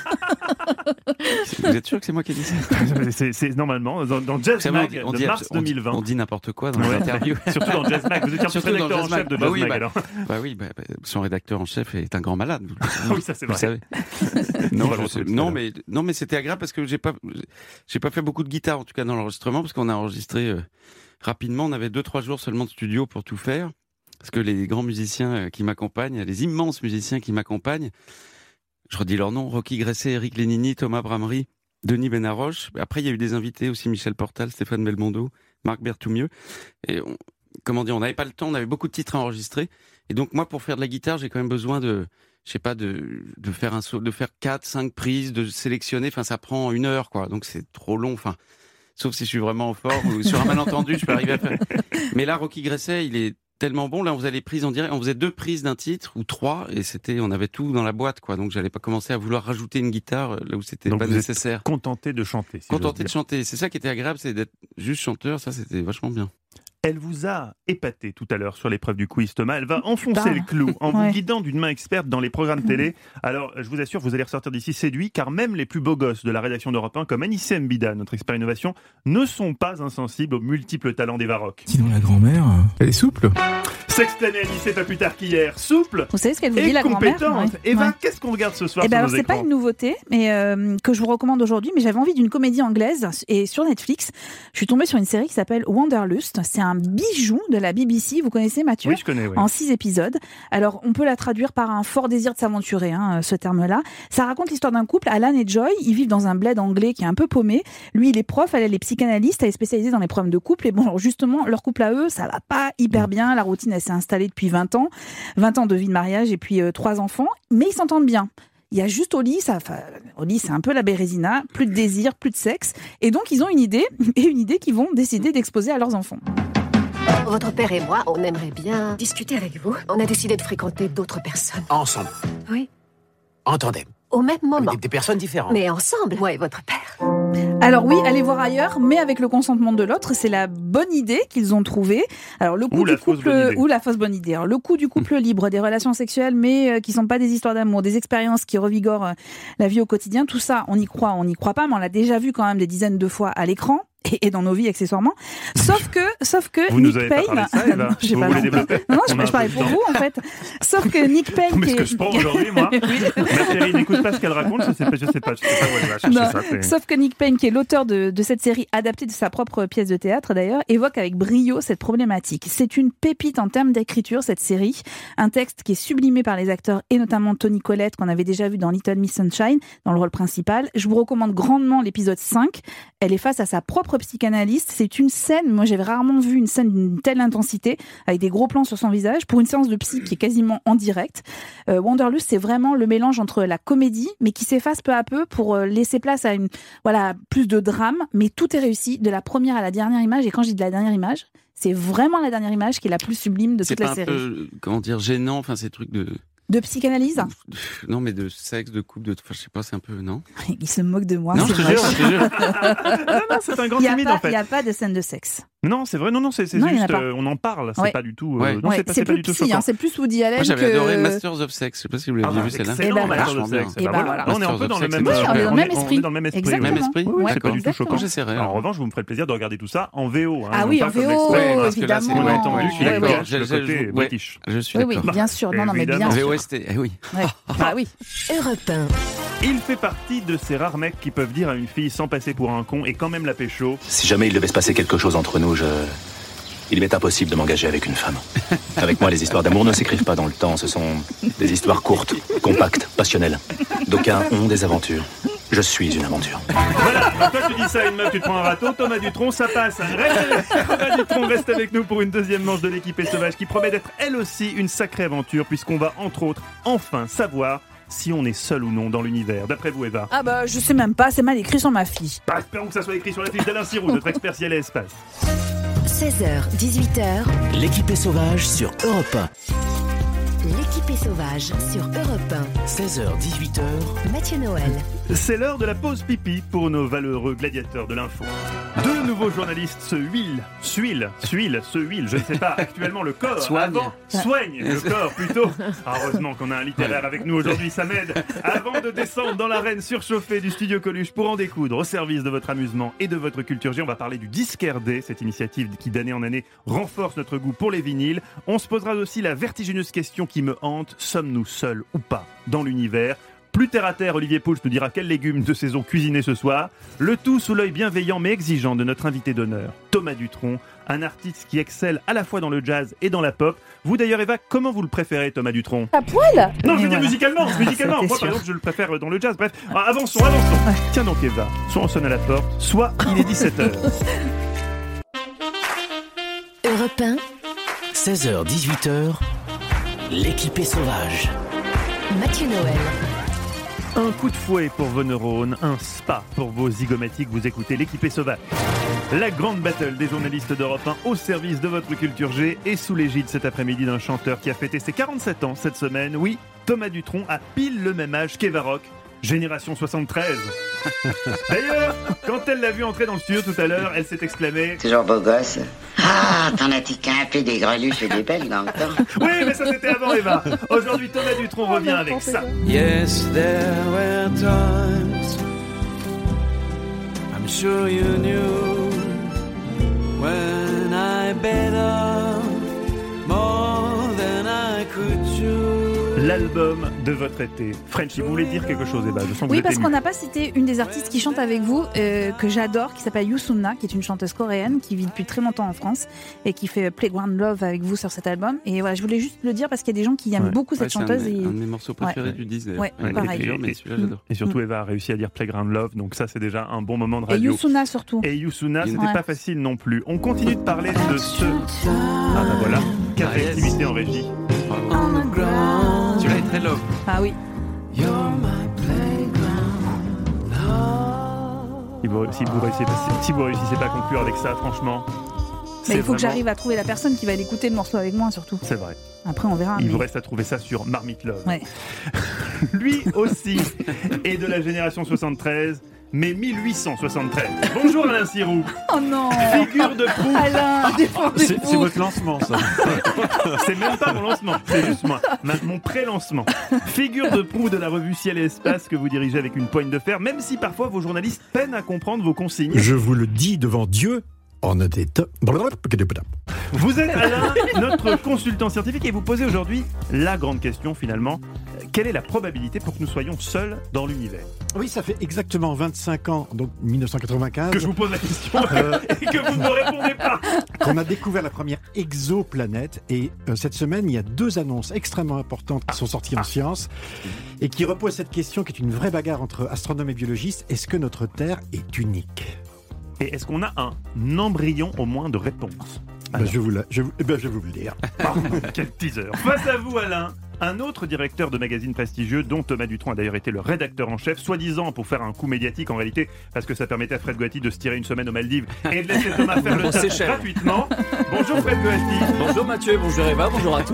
Vous êtes sûr que c'est moi qui ai dit ça? C'est normalement dans Jazz C'est vrai, Mag de mars 2020. On dit n'importe quoi dans les Ouais. interviews. Surtout dans Jazz Mag. Vous étiez Surtout dans rédacteur en Jazz chef de Mag. Jazz oui, Mag alors. Son rédacteur en chef est un grand malade. Oui, ça c'est Vous vrai. le savez. Non, va je le sais- retrouver tout non, mais c'était agréable parce que j'ai pas fait beaucoup de guitare en tout cas dans l'enregistrement parce qu'on a enregistré rapidement. On avait 2-3 jours seulement de studio pour tout faire parce que les grands musiciens qui m'accompagnent, les immenses musiciens qui m'accompagnent, je redis leur nom: Rocky Gresset, Eric Lénini, Thomas Bramery, Denis Benaroche. Après, il y a eu des invités aussi: Michel Portal, Stéphane Belmondo, Marc Berthoumieux. Et on n'avait pas le temps, on avait beaucoup de titres à enregistrer. Et donc, moi, pour faire de la guitare, j'ai quand même besoin de faire un saut, de faire 4-5 prises, de sélectionner. Enfin, ça prend 1 heure, quoi. Donc, c'est trop long. Enfin, sauf si je suis vraiment fort ou sur un malentendu, je peux arriver à faire. Mais là, Rocky Gresset, il est tellement bon. Là, on faisait les prises en direct. On faisait 2 prises d'un titre ou 3 et on avait tout dans la boîte, quoi. Donc, j'allais pas commencer à vouloir rajouter une guitare là où c'était Donc pas vous êtes nécessaire. contenté de chanter. Contenté de chanter. C'est ça qui était agréable, c'est d'être juste chanteur. Ça, c'était vachement bien. Elle vous a épaté tout à l'heure sur l'épreuve du quiz, Thomas. Elle va enfoncer le clou en vous guidant d'une main experte dans les programmes télé. Alors, je vous assure, vous allez ressortir d'ici séduit, car même les plus beaux gosses de la rédaction d'Europe 1, comme Anissé Mbida, notre expert innovation, ne sont pas insensibles aux multiples talents des Varrock. Sinon, la grand-mère, elle est souple. Sextané Anissé, pas plus tard qu'hier, souple. Vous savez ce qu'elle vous dit, la grand-mère? Compétente. Eva, qu'est-ce qu'on regarde ce soir sur alors, nos c'est écrans? pas une nouveauté, mais que je vous recommande aujourd'hui, mais j'avais envie d'une comédie anglaise, et sur Netflix, je suis tombée sur une série qui s'appelle Wanderlust. C'est un bijou de la BBC, vous connaissez, Mathieu? Oui, je connais, oui. En 6 épisodes. Alors, on peut la traduire par un fort désir de s'aventurer, ce terme-là. Ça raconte l'histoire d'un couple, Alan et Joy. Ils vivent dans un bled anglais qui est un peu paumé. Lui, il est prof, elle est psychanalyste, elle est spécialisée dans les problèmes de couple. Et bon, alors justement, leur couple à eux, ça va pas hyper bien. La routine, elle s'est installée depuis 20 ans. 20 ans de vie de mariage et puis 3 enfants. Mais ils s'entendent bien. Il y a juste au lit, c'est un peu la bérésina, plus de désir, plus de sexe. Et donc, ils ont une idée qu'ils vont décider d'exposer à leurs enfants. Votre père et moi, on aimerait bien discuter avec vous. On a décidé de fréquenter d'autres personnes. Ensemble. Oui. En tandem. Au même moment. Des personnes différentes. Mais ensemble, moi et votre père. Alors oui, allez voir ailleurs, mais avec le consentement de l'autre, c'est la bonne idée qu'ils ont trouvée. Alors le coup du couple ou la fausse bonne idée. Alors, le coup du couple libre, des relations sexuelles, mais qui sont pas des histoires d'amour, des expériences qui revigorent la vie au quotidien. Tout ça, on y croit pas, mais on l'a déjà vu quand même des dizaines de fois à l'écran. Et dans nos vies accessoirement. Sauf que vous Nick nous avez pas parlé de ça, Eva. je parlais pour vous en fait. Sauf que Nick Payne, mais ce que je prends aujourd'hui, moi, ma chérie n'écoute pas ce qu'elle raconte, je sais pas où elle va chercher ça. Sauf que Nick Payne, qui est l'auteur de cette série adaptée de sa propre pièce de théâtre d'ailleurs, évoque avec brio cette problématique. C'est une pépite en termes d'écriture, cette série. Un texte qui est sublimé par les acteurs et notamment Toni Collette, qu'on avait déjà vu dans Little Miss Sunshine, dans le rôle principal. Je vous recommande grandement l'épisode 5. Elle est face à sa propre psychanalyste. C'est une scène, moi j'avais rarement vu une scène d'une telle intensité, avec des gros plans sur son visage, pour une séance de psy qui est quasiment en direct. Wanderlust, c'est vraiment le mélange entre la comédie, mais qui s'efface peu à peu pour laisser place à plus de drame, mais tout est réussi, de la première à la dernière image. Et quand je dis de la dernière image, c'est vraiment la dernière image qui est la plus sublime de toute la série. C'est pas un peu, gênant, enfin ces trucs de psychanalyse? Non, mais de sexe, de couple, je sais pas, c'est un peu, non? Il se moque de moi. Non, je te jure. Non, c'est un grand timide en fait. Il n'y a pas de scène de sexe. Non, c'est vrai, non, c'est juste, on en parle, c'est pas du tout. Non, c'est pas du tout choquant. C'est plus Woody Allen. Moi, j'avais adoré Masters of Sex. Je sais pas si vous l'avez vu celle-là. Excellent, Masters of Sex. On est un peu dans le même esprit. Exactement. C'est pas du tout choquant. J'essaierai. En revanche, vous me ferez le plaisir de regarder tout ça en VO. Ah oui, en VO, évidemment. On a entendu qu'il y a le côté british. Je suis d'accord. Oui, bien sûr. Non, mais bien sûr. VOST, oui. Ah oui. Europe 1. Il fait partie de ces rares mecs qui peuvent dire à une fille sans passer pour un con et quand même la pécho. Si jamais il devait se passer quelque chose entre nous, il m'est impossible de m'engager avec une femme. Avec moi, les histoires d'amour ne s'écrivent pas dans le temps. Ce sont des histoires courtes, compactes, passionnelles. D'aucuns ont des aventures. Je suis une aventure. Voilà, toi tu dis ça à une meuf, tu te prends un râteau, Thomas Dutronc, ça passe. Thomas Dutronc reste avec nous pour une deuxième manche de l'équipe sauvage qui promet d'être elle aussi une sacrée aventure puisqu'on va entre autres enfin savoir si on est seul ou non dans l'univers. D'après vous, Eva? Ah bah je sais même pas, c'est mal écrit sur ma fiche. Bah, espérons que ça soit écrit sur la fiche d'Alain Sirou, notre expert ciel et espace. 16h, 18h. L'équipe sauvage sur Europe 1. L'équipe sauvage sur Europe 1. 16h, 18h. Mathieu Noël. C'est l'heure de la pause pipi pour nos valeureux gladiateurs de l'info. Deux nouveaux journalistes se huilent, je ne sais pas, actuellement le corps. Soigne le corps plutôt. Heureusement qu'on a un littéraire avec nous aujourd'hui, ça m'aide. Avant de descendre dans l'arène surchauffée du studio Coluche pour en découdre au service de votre amusement et de votre culture G, on va parler du Disquaire Day, cette initiative qui d'année en année renforce notre goût pour les vinyles. On se posera aussi la vertigineuse question qui me hante, sommes-nous seuls ou pas dans l'univers? Plus terre à terre, Olivier Pouch nous dira quels légumes de saison cuisiner ce soir. Le tout sous l'œil bienveillant mais exigeant de notre invité d'honneur, Thomas Dutronc, un artiste qui excelle à la fois dans le jazz et dans la pop. Vous d'ailleurs, Eva, comment vous le préférez, Thomas Dutronc? À poil? Non, je veux dire musicalement. Moi, par exemple, je le préfère dans le jazz. Bref, avançons. Tiens donc, Eva, soit on sonne à la porte, soit il est 17h. Europe 1. 16h, 18h. L'équipe sauvage. Mathieu Noël. Un coup de fouet pour vos neurones, un spa pour vos zygomatiques, vous écoutez l'équipe sauvage. La grande battle des journalistes d'Europe 1 au service de votre culture G et sous l'égide cet après-midi d'un chanteur qui a fêté ses 47 ans cette semaine. Oui, Thomas Dutronc a pile le même âge qu'Eva Rock. Génération 73. D'ailleurs, quand elle l'a vu entrer dans le studio tout à l'heure, elle s'est exclamée « Toujours beau gosse. Ah, t'en as tiqué un peu des greluches et des belles dans le temps. » Oui, mais ça c'était avant Eva. Aujourd'hui, Thomas Dutronc revient avec ça. Yes, there were times I'm sure you knew when I bet off more than I could chew. L'album de votre été. Frenchy, vous voulez dire quelque chose, Eva? Je sens que vous Oui, êtes parce émue. qu'on n'a pas cité une des artistes qui chante avec vous, que j'adore, qui s'appelle Youssouna, qui est une chanteuse coréenne, qui vit depuis très longtemps en France, et qui fait Playground Love avec vous sur cet album. Et voilà, je voulais juste le dire parce qu'il y a des gens qui aiment beaucoup cette chanteuse. C'est un de mes morceaux préférés du disque. Ouais, pareil. Mais celui-là, j'adore. Et surtout, Eva a réussi à dire Playground Love, donc ça, c'est déjà un bon moment de Et radio. Youssouna surtout. Et Youssouna, c'était Ouais. pas facile non plus. On continue de parler de ce... Ah ben voilà, créativité en régie. Celui-là est très love. Ah oui. Si vous réussissez pas à conclure avec ça, franchement... Mais il faut vraiment- que j'arrive à trouver la personne qui va l'écouter le morceau avec moi surtout. C'est vrai. Après on verra. Il mais- vous reste à trouver ça sur Marmite Love. Ouais. Lui aussi est de la génération 73, mais 1873. Bonjour Alain Sirou. Oh non. Figure de proue. Alain, défendez-vous. C'est votre lancement, ça. C'est même pas mon lancement, c'est juste mon pré-lancement. Figure de proue de la revue Ciel et Espace que vous dirigez avec une poigne de fer, même si parfois vos journalistes peinent à comprendre vos consignes. Je vous le dis devant Dieu, on a des Vous êtes Alain, notre consultant scientifique, et vous posez aujourd'hui la grande question finalement. Quelle est la probabilité pour que nous soyons seuls dans l'univers? Oui, ça fait exactement 25 ans, donc 1995. Que je vous pose la question et que vous ne me répondez pas. Qu'on a découvert la première exoplanète. Et cette semaine, il y a 2 annonces extrêmement importantes qui sont sorties en science et qui reposent cette question qui est une vraie bagarre entre astronomes et biologistes. Est-ce que notre Terre est unique? Et est-ce qu'on a un embryon au moins de réponse? Je vais vous le dire. Quel teaser. Face à vous, Alain, un autre directeur de magazine prestigieux dont Thomas Dutronc a d'ailleurs été le rédacteur en chef, soi-disant pour faire un coup médiatique en réalité, parce que ça permettait à Fred Goati de se tirer une semaine aux Maldives et de laisser Thomas faire le taf gratuitement. Bonjour Fred Goati. Bonjour Mathieu, bonjour Eva, bonjour à tous.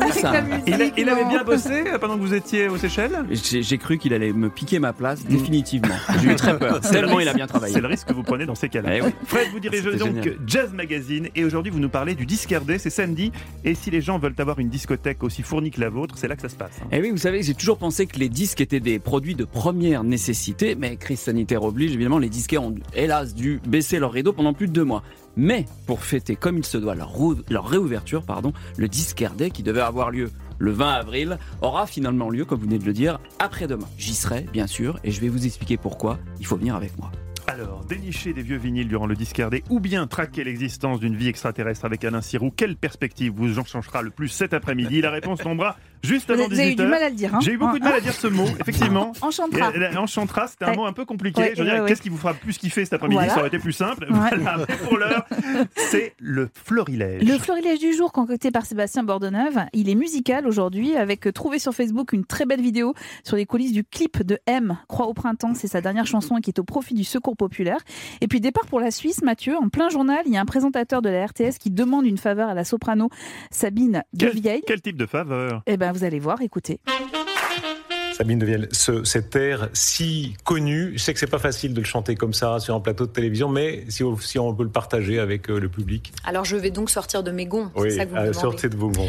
Il avait bien bossé pendant que vous étiez aux Seychelles? J'ai cru qu'il allait me piquer ma place définitivement. J'ai eu très peur, tellement il a bien travaillé. C'est le risque que vous prenez dans ces cas-là. Eh oui. Fred, vous dirigez C'était donc génial. Jazz Magazine et aujourd'hui vous nous parlez du Discardé, c'est samedi. Et si les gens veulent avoir une discothèque aussi fournie que la vôtre, c'est là que ça se passe. Eh oui, vous savez, j'ai toujours pensé que les disques étaient des produits de première nécessité, mais crise sanitaire oblige, évidemment, les disquaires ont hélas dû baisser leur rideau pendant plus de 2 mois. Mais pour fêter comme il se doit leur réouverture, le Discardé, qui devait avoir lieu le 20 avril, aura finalement lieu, comme vous venez de le dire, après-demain. J'y serai, bien sûr, et je vais vous expliquer pourquoi. Il faut venir avec moi. Alors, dénicher des vieux vinyles durant le Discardé ou bien traquer l'existence d'une vie extraterrestre avec Alain Sirou, quelle perspective vous en changera le plus cet après-midi? La réponse tombera juste avant 18h. Vous avez eu du mal à le dire. Hein. J'ai eu beaucoup de mal à dire ce mot, effectivement. Enchantera. Enchantera, c'était un mot un peu compliqué. Ouais, Je veux dire, ouais. qu'est-ce qui vous fera plus kiffer cet après-midi? Voilà. Ça aurait été plus simple. Ouais. Voilà, mais pour l'heure, c'est le florilège. Le florilège du jour concocté par Sébastien Bordeneuve, il est musical aujourd'hui avec trouvé sur Facebook une très belle vidéo sur les coulisses du clip de M, Croix au printemps, c'est sa dernière chanson qui est au profit du Secours populaire. Et puis départ pour la Suisse, Mathieu, en plein journal, il y a un présentateur de la RTS qui demande une faveur à la soprano Sabine Devieille. Quel type de faveur? Eh ben vous allez voir, écoutez. Sabine Devielle, cet air si connu, je sais que c'est pas facile de le chanter comme ça sur un plateau de télévision, mais si on peut le partager avec le public. Alors je vais donc sortir de mes gonds, Oui, c'est ça que vous me demandez. sortez de vos gonds.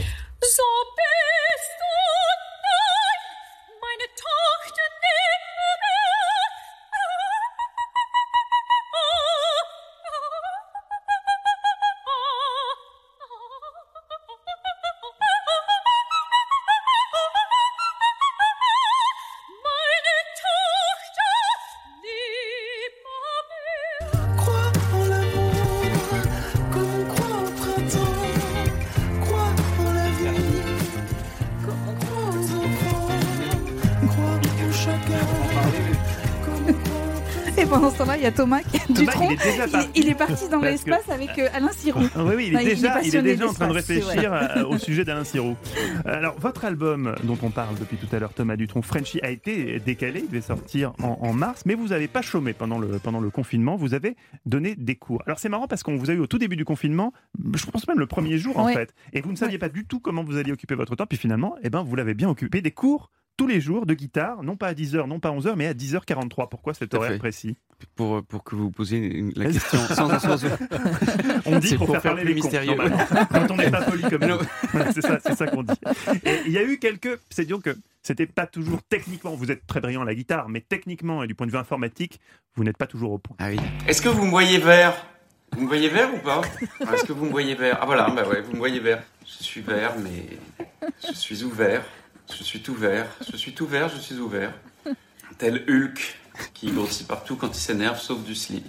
Et pendant ce temps-là, il y a Thomas Dutronc. Il est parti dans Parce que- l'espace avec Alain Sirou. Oui, il est passionné déjà en train de d'espace, c'est réfléchir vrai. au sujet d'Alain Sirou. Alors, votre album dont on parle depuis tout à l'heure, Thomas Dutronc, Frenchy, a été décalé, il devait sortir en mars, mais vous n'avez pas chômé pendant le confinement, vous avez donné des cours. Alors c'est marrant parce qu'on vous a eu au tout début du confinement, je pense même le premier jour en Ouais. fait, et vous ne saviez pas du tout comment vous alliez occuper votre temps, puis finalement, vous l'avez bien occupé. Des cours tous les jours de guitare, non pas à 10h, non pas à 11h, mais à 10h43. Pourquoi cet horaire précis ? Pour que vous posiez la question sans On dit c'est pour faire parler plus les cons, mystérieux. quand on n'est pas poli comme nous. C'est ça qu'on dit. Et il y a eu c'est dire que c'était pas toujours techniquement, vous êtes très brillant à la guitare, mais techniquement et du point de vue informatique, vous n'êtes pas toujours au point. Ah oui. Est-ce que vous me voyez vert ? Vous me voyez vert ou pas ? Est-ce que vous me voyez vert ? Ah voilà, bah ouais, vous me voyez vert. Je suis vert, mais je suis ouvert. Je suis tout vert. Je suis tout vert, je suis ouvert. Tel Hulk qui grossit partout quand il s'énerve, sauf du slip.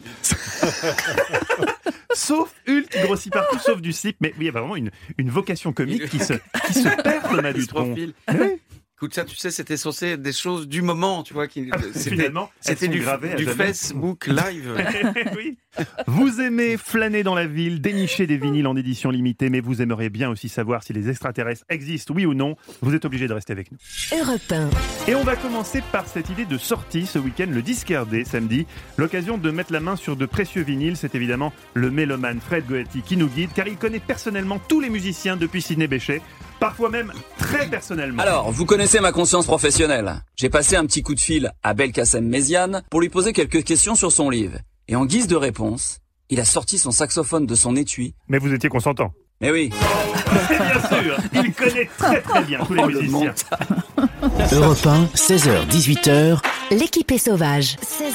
Sauf Hulk qui grossit partout, sauf du slip. Mais oui, il y a vraiment une vocation comique qui se perd, Thomas Dutronc. Écoute, ça, tu sais, c'était censé être des choses du moment, tu vois. Finalement, c'était du Facebook Live. Oui. Vous aimez flâner dans la ville, dénicher des vinyles en édition limitée, mais vous aimeriez bien aussi savoir si les extraterrestres existent, oui ou non. Vous êtes obligé de rester avec nous. Europe 1. Et on va commencer par cette idée de sortie ce week-end, le Disquaire Day, samedi. L'occasion de mettre la main sur de précieux vinyles. C'est évidemment le mélomane Fred Goetti qui nous guide, car il connaît personnellement tous les musiciens depuis Sidney Bechet. Parfois même très personnellement. Alors, vous connaissez ma conscience professionnelle. J'ai passé un petit coup de fil à Belkacem Méziane pour lui poser quelques questions sur son livre. Et en guise de réponse, il a sorti son saxophone de son étui. Mais vous étiez consentant. Mais oui. Bien sûr, il connaît très très bien tous les musiciens. Europe 1, 16h-18h. L'équipe est sauvage.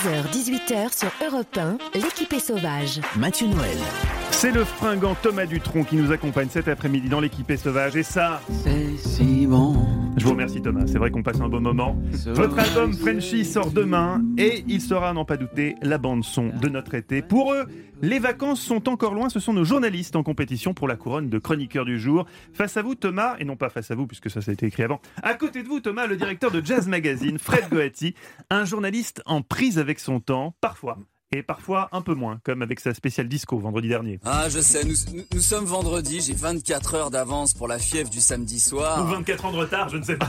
16h-18h sur Europe 1. L'équipe est sauvage. Mathieu Noël. C'est le fringant Thomas Dutronc qui nous accompagne cet après-midi dans l'équipe est sauvage. Et ça, c'est si bon. Je vous remercie Thomas, c'est vrai qu'on passe un bon moment. Votre album Frenchy sort demain et il sera, à n'en pas douter, la bande-son de notre été. Pour eux, les vacances sont encore loin, ce sont nos journalistes en compétition pour la couronne de chroniqueur du jour. Face à vous Thomas, et non pas face à vous puisque ça a été écrit avant, à côté de vous Thomas, le directeur de Jazz Magazine, Fred Goetti, un journaliste en prise avec son temps, parfois. Et parfois un peu moins, comme avec sa spéciale disco vendredi dernier. Ah, je sais, nous sommes vendredi, j'ai 24 heures d'avance pour la fièvre du samedi soir. Ou 24 ans de retard, je ne sais pas.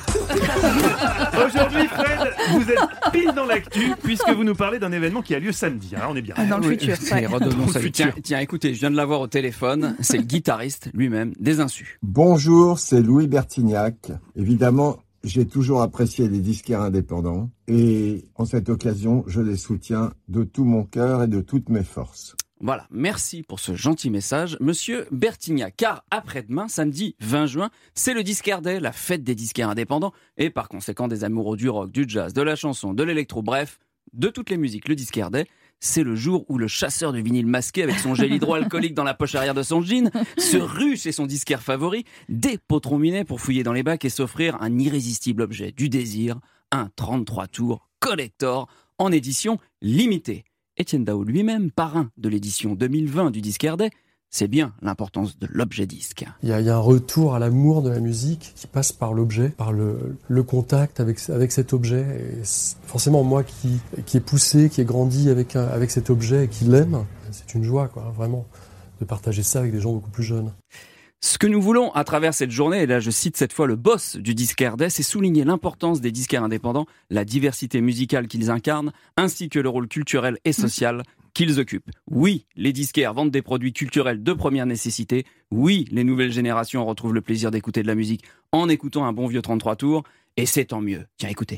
Aujourd'hui, Fred, vous êtes pile dans l'actu, puisque vous nous parlez d'un événement qui a lieu samedi. Alors, on est bien. Dans le futur. Ouais. Redonnons sa vie. Tiens, écoutez, je viens de l'avoir au téléphone, c'est le guitariste lui-même des Insus. Bonjour, c'est Louis Bertignac. Évidemment, j'ai toujours apprécié les disquaires indépendants et en cette occasion, je les soutiens de tout mon cœur et de toutes mes forces. Voilà, merci pour ce gentil message, monsieur Bertignac. Car après-demain, samedi 20 juin, c'est le Disquaire Day, la fête des disquaires indépendants et par conséquent des amoureux du rock, du jazz, de la chanson, de l'électro, bref, de toutes les musiques. Le Disquaire Day, c'est le jour où le chasseur de vinyle masqué avec son gel hydroalcoolique dans la poche arrière de son jean se rue chez son disquaire favori, des potrons minés pour fouiller dans les bacs et s'offrir un irrésistible objet du désir, un 33 tours collector en édition limitée. Étienne Dao lui-même, parrain de l'édition 2020 du Disquaire Day, c'est bien l'importance de l'objet disque. Il y a un retour à l'amour de la musique qui passe par l'objet, par le contact avec cet objet. Et forcément, moi qui ai poussé, qui ai grandi avec cet objet et qui l'aime, c'est une joie, quoi, vraiment, de partager ça avec des gens beaucoup plus jeunes. Ce que nous voulons à travers cette journée, et là je cite cette fois le boss du Disquaire Day, c'est souligner l'importance des disquaires indépendants, la diversité musicale qu'ils incarnent, ainsi que le rôle culturel et social qu'ils occupent. Oui, les disquaires vendent des produits culturels de première nécessité. Oui, les nouvelles générations retrouvent le plaisir d'écouter de la musique en écoutant un bon vieux 33 tours, et c'est tant mieux. Tiens, écoutez.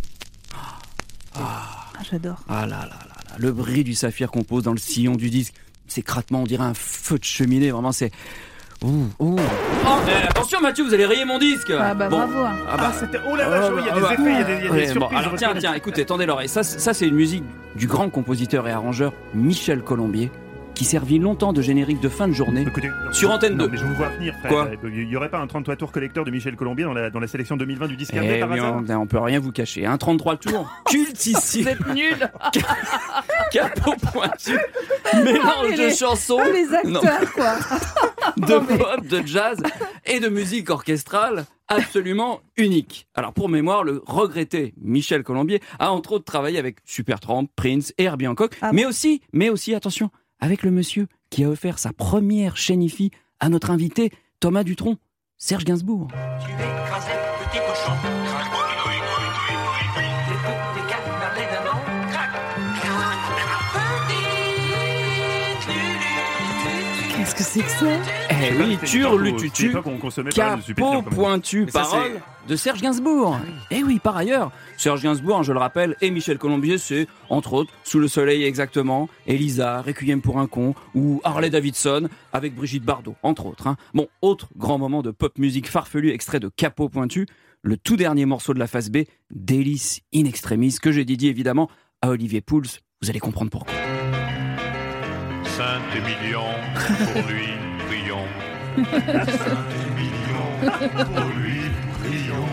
J'adore. Ah là là là là, le bris du saphir qu'on pose dans le sillon du disque, ces craquements, on dirait un feu de cheminée, vraiment c'est... Oh, attention Mathieu, vous allez rayer mon disque. Ah bah bon. bravo. C'était... Oh la vache, il y a des effets, il y a des surprises. Bon, alors tiens, écoutez, tendez l'oreille. Ça c'est une musique du grand compositeur et arrangeur Michel Colombier, qui servit longtemps de générique de fin de journée sur Antenne 2. Mais je vous vois venir, Fred. Quoi ? Il n'y aurait pas un 33 tours collecteur de Michel Colombier dans la sélection 2020 du Disquaire Day par hasard ? On peut rien vous cacher. Un 33 tours cultissime. Vous êtes nuls. Capot pointu. Mélange de chansons. Les acteurs, quoi. De pop, de jazz et de musique orchestrale absolument unique. Alors pour mémoire, le regretté Michel Colombier a entre autres travaillé avec Supertramp, Prince et Herbie Hancock, mais aussi, attention, avec le monsieur qui a offert sa première chaîne hi-fi à notre invité Thomas Dutronc, Serge Gainsbourg. Tu es écrasé, petit cochon. Qu'est-ce que c'est que ça? Eh oui, turlututu, capot pointu, parole de Serge Gainsbourg. Eh oui, par ailleurs, Serge Gainsbourg, je le rappelle, et Michel Colombier, c'est, entre autres, Sous le soleil exactement, Elisa, Requiem pour un con, ou Harley Davidson, avec Brigitte Bardot, entre autres. Hein. Bon, autre grand moment de pop musique farfelu, extrait de Capot pointu, le tout dernier morceau de la phase B, Délice in extremis, que j'ai dédié évidemment à Olivier Pouls. Vous allez comprendre pourquoi. Saint-Émilion, pour lui, prions. Saint-Émilion, pour lui, prions.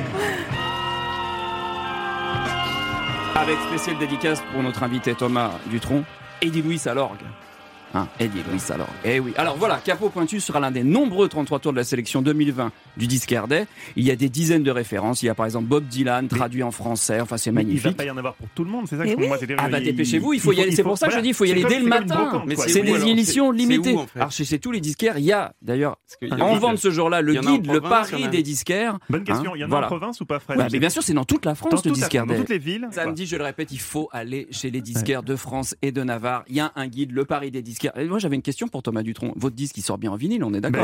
Avec spéciale dédicace pour notre invité Thomas Dutronc, Eddie Louis à l'orgue. Eddie Louis à l'orgue. Eh oui. Alors voilà, Capot pointu sera l'un des nombreux 33 tours de la sélection 2020 du disque Ardais. Il y a des dizaines de références. Il y a par exemple Bob Dylan, traduit en français. Enfin, c'est magnifique. Il va pas y en avoir pour tout le monde, c'est ça que pour moi c'était. Ah bah dépêchez-vous, il faut y aller. C'est pour ça que je dis, il faut y aller dès le matin. Mais c'est des éditions limitées. Alors chez tous les disquaires, il y a d'ailleurs en vente ce jour-là le guide, le pari des disquaires. Bonne question. Il y en a en province ou pas, Fred? Mais bien sûr, c'est dans toute la France le disque Ardais. Dans toutes les villes. Samedi, je le répète, il faut aller chez les disquaires de France et de Navarre. Il y a un guide, le pari des disquaires. Et moi, j'avais une question pour Thomas Dutronc. Votre disque, il sort bien en vinyle, on est d'accord?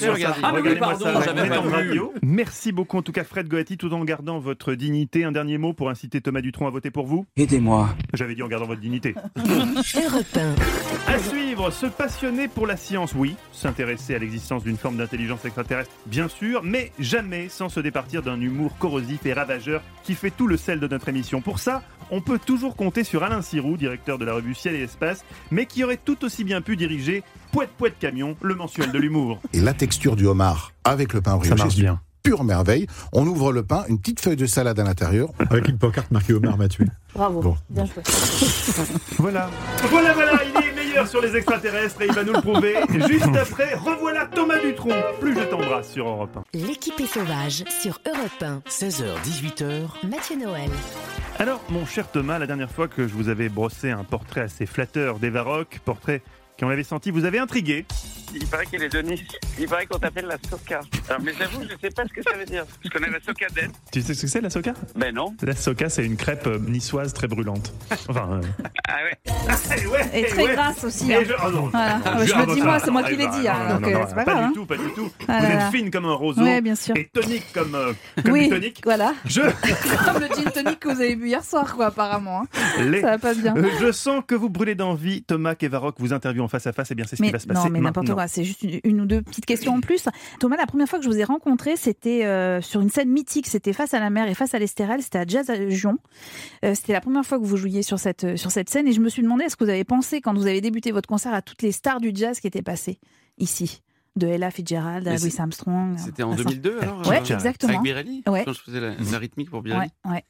Merci beaucoup, en tout cas, Fred Goati, tout en gardant votre dignité. Un dernier mot pour inciter Thomas Dutronc à voter pour vous? Aidez-moi. J'avais dit en gardant votre dignité. Europe 1. À suivre, se passionner pour la science, oui. S'intéresser à l'existence d'une forme d'intelligence extraterrestre, bien sûr, mais jamais sans se départir d'un humour corrosif et ravageur qui fait tout le sel de notre émission. Pour ça, on peut toujours compter sur Alain Siroux, directeur de la revue Ciel et Espace, mais qui aurait tout aussi bien pu diriger Pouet Pouet Camion, le mensuel de l'humour. Et la texture du homard avec le pain brioché, ça marche bien. Pure merveille. On ouvre le pain, une petite feuille de salade à l'intérieur. Avec une pancarte marquée homard m'a tué. Bravo, bon. Bien joué. Voilà, il est meilleur sur les extraterrestres et il va nous le prouver. Juste après, revoilà Thomas Dutronc. Plus je t'embrasse sur Europe 1. L'équipe est sauvage sur Europe 1. 16h, 18h. Mathieu Noël. Alors, mon cher Thomas, la dernière fois que je vous avais brossé un portrait assez flatteur d'Eva Rock, portrait qu'on avait senti, vous avez intrigué. Il paraît qu'elle est de Nice. Il paraît qu'on t'appelle la Soca. Alors, mais j'avoue, je ne sais pas ce que ça veut dire. Je connais la Socadette. Tu sais ce que c'est, la Soca? Ben non. La Soca, c'est une crêpe niçoise très brûlante. Enfin. Ah ouais. Et très grasse aussi. Hein. Je me dis, moi, c'est moi qui l'ai dit. C'est pas grave. Pas du tout. Vous êtes fine comme un roseau. Oui, bien sûr. Et tonique comme oui, du tonique. Voilà. Comme le gin tonic que vous avez bu hier soir, quoi, apparemment. Ça va pas bien. Je sens que vous brûlez d'envie. Thomas qu'Eva Rock vous interviewe en face à face. Eh bien, c'est ce qui va se passer. Non, mais n'importe quoi. C'est juste une ou deux petites questions en plus. Thomas, la première fois que je vous ai rencontré, c'était sur une scène mythique. C'était face à la mer et face à l'Estérel. C'était à Jazz à Gion. C'était la première fois que vous jouiez sur cette scène. Et je me suis demandé, est-ce que vous avez pensé, quand vous avez débuté votre concert, à toutes les stars du jazz qui étaient passées ici? De Ella Fitzgerald à Louis Armstrong. C'était en 2002 alors? Ouais, exactement. Avec Birelli? Ouais. Quand je faisais la rythmique pour Birelli? Ouais.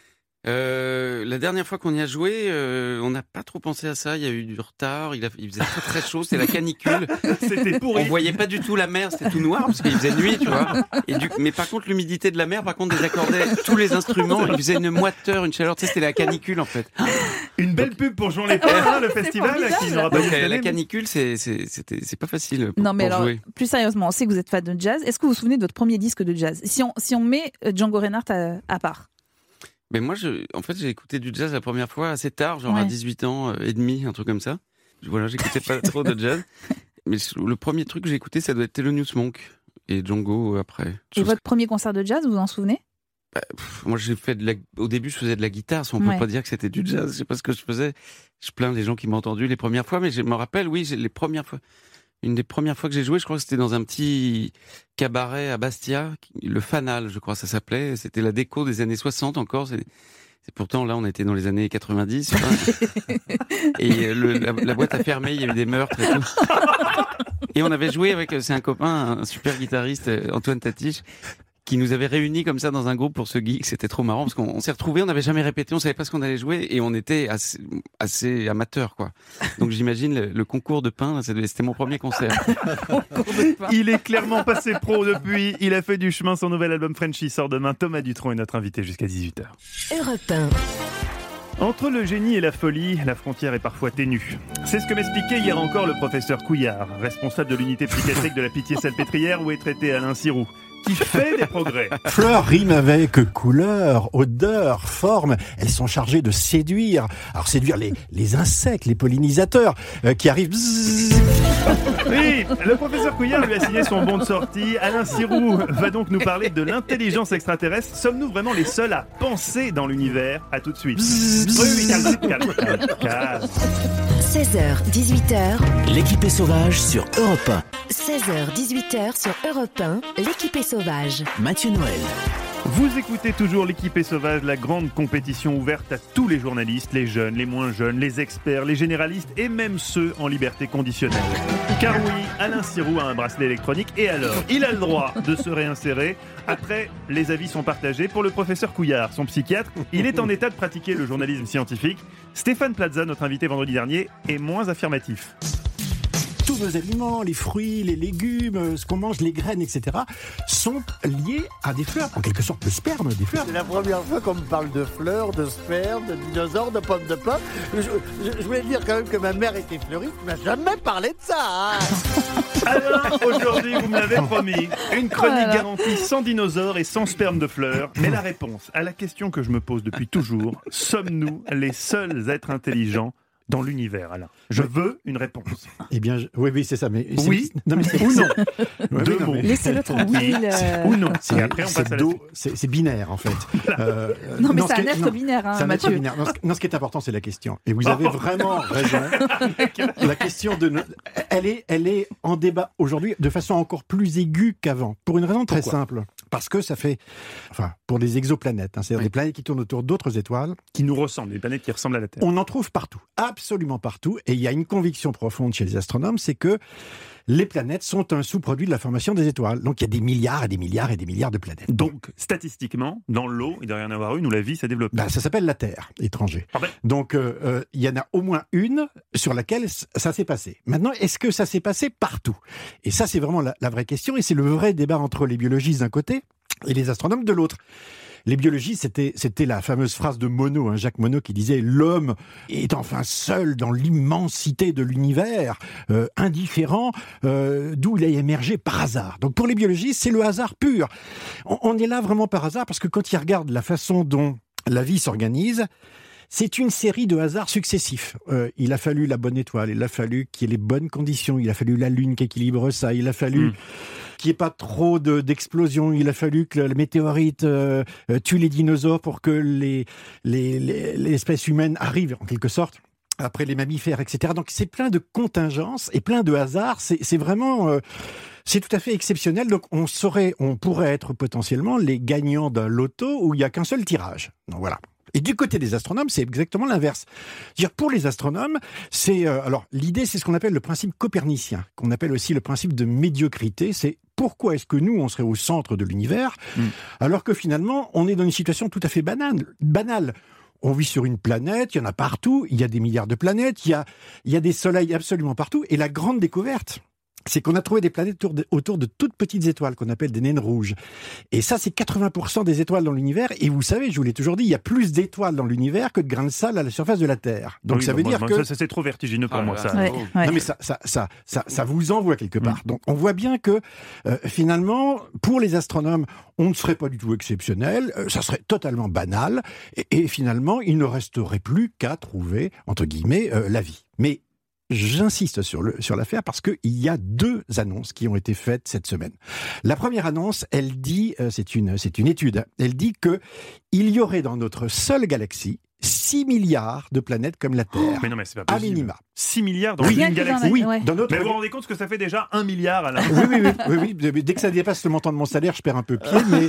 La dernière fois qu'on y a joué, on n'a pas trop pensé à ça. Il y a eu du retard. Il faisait très très chaud. C'était la canicule. C'était pourri. On voyait pas du tout la mer. C'était tout noir parce qu'il faisait nuit, tu vois. Mais par contre, l'humidité de la mer, par contre, désaccordait tous les instruments. Il faisait une moiteur, une chaleur. Tu sais, c'était la canicule en fait. Une belle pub pour Jean Lépin, le festival. Donc la canicule, c'est pas facile. Non, mais pour alors, jouer. plus sérieusement, on sait que vous êtes fan de jazz. Est-ce que vous vous souvenez de votre premier disque de jazz? Si on met Django Reinhardt à part. Mais moi, en fait, j'ai écouté du jazz la première fois assez tard, genre à 18 ans et demi, un truc comme ça. Voilà, j'écoutais pas trop de jazz. Mais le premier truc que j'ai écouté, ça doit être Thelonious Monk et Django après. Et votre premier concert de jazz, vous vous en souvenez? Moi, j'ai fait au début, je faisais de la guitare, on peut pas dire que c'était du jazz. Je sais pas ce que je faisais. Je plains les gens qui m'ont entendu les premières fois, mais je me rappelle, oui, les premières fois. Une des premières fois que j'ai joué, je crois que c'était dans un petit cabaret à Bastia, le Fanal, je crois que ça s'appelait. C'était la déco des années 60 encore. C'est pourtant, là, on était dans les années 90. Et la boîte a fermé, il y a eu des meurtres et tout. Et on avait joué avec, c'est un copain, un super guitariste, Antoine Tatich, qui nous avait réunis comme ça dans un groupe pour ce geek. C'était trop marrant parce qu'on s'est retrouvés, on n'avait jamais répété, on savait pas ce qu'on allait jouer et on était assez amateurs, quoi. Donc j'imagine le concours de pain, c'était mon premier concert. Il est clairement passé pro depuis. Il a fait du chemin. Son nouvel album Frenchy sort demain. Thomas Dutronc est notre invité jusqu'à 18h. Europe 1. Entre le génie et la folie, la frontière est parfois ténue. C'est ce que m'expliquait hier encore le professeur Couillard, responsable de l'unité psychiatrique de la Pitié-Salpêtrière où est traité Alain Siroux, qui fait des progrès. Fleur rime avec couleur, odeur, forme. Elles sont chargées de séduire. Alors séduire les insectes, les pollinisateurs qui arrivent... Bzzz, Oui, le professeur Couillard lui a signé son bon de sortie. Alain Sirou va donc nous parler de l'intelligence extraterrestre. Sommes-nous vraiment les seuls à penser dans l'univers? À tout de suite. Oui, calme. 16h, 18h. L'équipée sauvage sur Europe 1. 16h, 18h sur Europe 1. L'équipée sauvage. Mathieu Noël. Vous écoutez toujours l'Équipée sauvage, la grande compétition ouverte à tous les journalistes, les jeunes, les moins jeunes, les experts, les généralistes et même ceux en liberté conditionnelle. Car oui, Alain Sirou a un bracelet électronique et alors, il a le droit de se réinsérer. Après, les avis sont partagés. Pour le professeur Couillard, son psychiatre, il est en état de pratiquer le journalisme scientifique. Stéphane Plaza, notre invité vendredi dernier, est moins affirmatif. Tous nos aliments, les fruits, les légumes, ce qu'on mange, les graines, etc., sont liés à des fleurs, en quelque sorte le sperme des fleurs. C'est la première fois qu'on me parle de fleurs, de sperme, de dinosaures, de pommes de pin. Je voulais dire quand même que ma mère était fleuriste, tu m'as jamais parlé de ça. Hein. Alain, aujourd'hui, vous me l'avez promis, une chronique garantie sans dinosaures et sans sperme de fleurs. Mais la réponse à la question que je me pose depuis toujours, sommes-nous les seuls êtres intelligents dans l'univers, Alain? Je veux une réponse. Eh bien, oui, c'est ça. Mais oui non, mais ou non. Deux mots. Laissez-le tranquille. Ou non. Et après, on passe à la suite. C'est binaire, en fait. Non, mais c'est un être binaire, hein, Mathieu. Binaire. Non, ce qui est important, c'est la question. Et vous avez vraiment raison. La question elle est en débat aujourd'hui de façon encore plus aiguë qu'avant. Pour une raison très simple. Parce que ça fait, pour des exoplanètes, c'est-à-dire des planètes qui tournent autour d'autres étoiles. Qui nous ressemblent, des planètes qui ressemblent à la Terre. On en trouve partout. Absolument partout. Et il y a une conviction profonde chez les astronomes, c'est que les planètes sont un sous-produit de la formation des étoiles. Donc il y a des milliards et des milliards et des milliards de planètes. Donc statistiquement, dans l'eau, il doit y en avoir une où la vie s'est développée. Ça s'appelle la Terre, étranger. Donc il y en a au moins une sur laquelle ça s'est passé. Maintenant, est-ce que ça s'est passé partout? Et ça, c'est vraiment la vraie question. Et c'est le vrai débat entre les biologistes d'un côté et les astronomes de l'autre. Les biologistes, c'était la fameuse phrase de Monod, Jacques Monod, qui disait « L'homme est enfin seul dans l'immensité de l'univers, indifférent, d'où il a émergé par hasard. » Donc pour les biologistes, c'est le hasard pur. On est là vraiment par hasard, parce que quand ils regardent la façon dont la vie s'organise, c'est une série de hasards successifs. Il a fallu la bonne étoile, il a fallu qu'il y ait les bonnes conditions, il a fallu la Lune qui équilibre ça, il a fallu qu'il n'y ait pas trop d'explosions, il a fallu que la météorite tue les dinosaures pour que l'espèce humaine arrive, en quelque sorte, après les mammifères, etc. Donc c'est plein de contingences et plein de hasards. C'est vraiment... c'est tout à fait exceptionnel. Donc on pourrait être potentiellement les gagnants d'un loto où il n'y a qu'un seul tirage. Donc voilà. Et du côté des astronomes, c'est exactement l'inverse. C'est-à-dire, pour les astronomes, l'idée, c'est ce qu'on appelle le principe copernicien, qu'on appelle aussi le principe de médiocrité. C'est pourquoi est-ce que nous, on serait au centre de l'univers, alors que finalement, on est dans une situation tout à fait banale. On vit sur une planète, il y en a partout, il y a des milliards de planètes, il y a des soleils absolument partout. Et la grande découverte, c'est qu'on a trouvé des planètes autour de toutes petites étoiles qu'on appelle des naines rouges. Et ça, c'est 80% des étoiles dans l'univers. Et vous savez, je vous l'ai toujours dit, il y a plus d'étoiles dans l'univers que de grains de sable à la surface de la Terre. Donc ça veut dire que... Ça, c'est trop vertigineux pour moi, ça. Non, mais ça vous envoie quelque part. Donc on voit bien que, finalement, pour les astronomes, on ne serait pas du tout exceptionnel, ça serait totalement banal. Et finalement, il ne resterait plus qu'à trouver, entre guillemets, la vie. Mais j'insiste sur l'affaire parce qu'il y a 2 annonces qui ont été faites cette semaine. La première annonce, elle dit, c'est une étude, elle dit que il y aurait dans notre seule galaxie 6 milliards de planètes comme la Terre. Mais non, mais c'est pas possible. À minima. 6 milliards dans une galaxie. Oui, dans notre... Mais vous vous rendez compte ce que ça fait déjà 1 milliard à la... Oui. Dès que ça dépasse le montant de mon salaire, je perds un peu pied, mais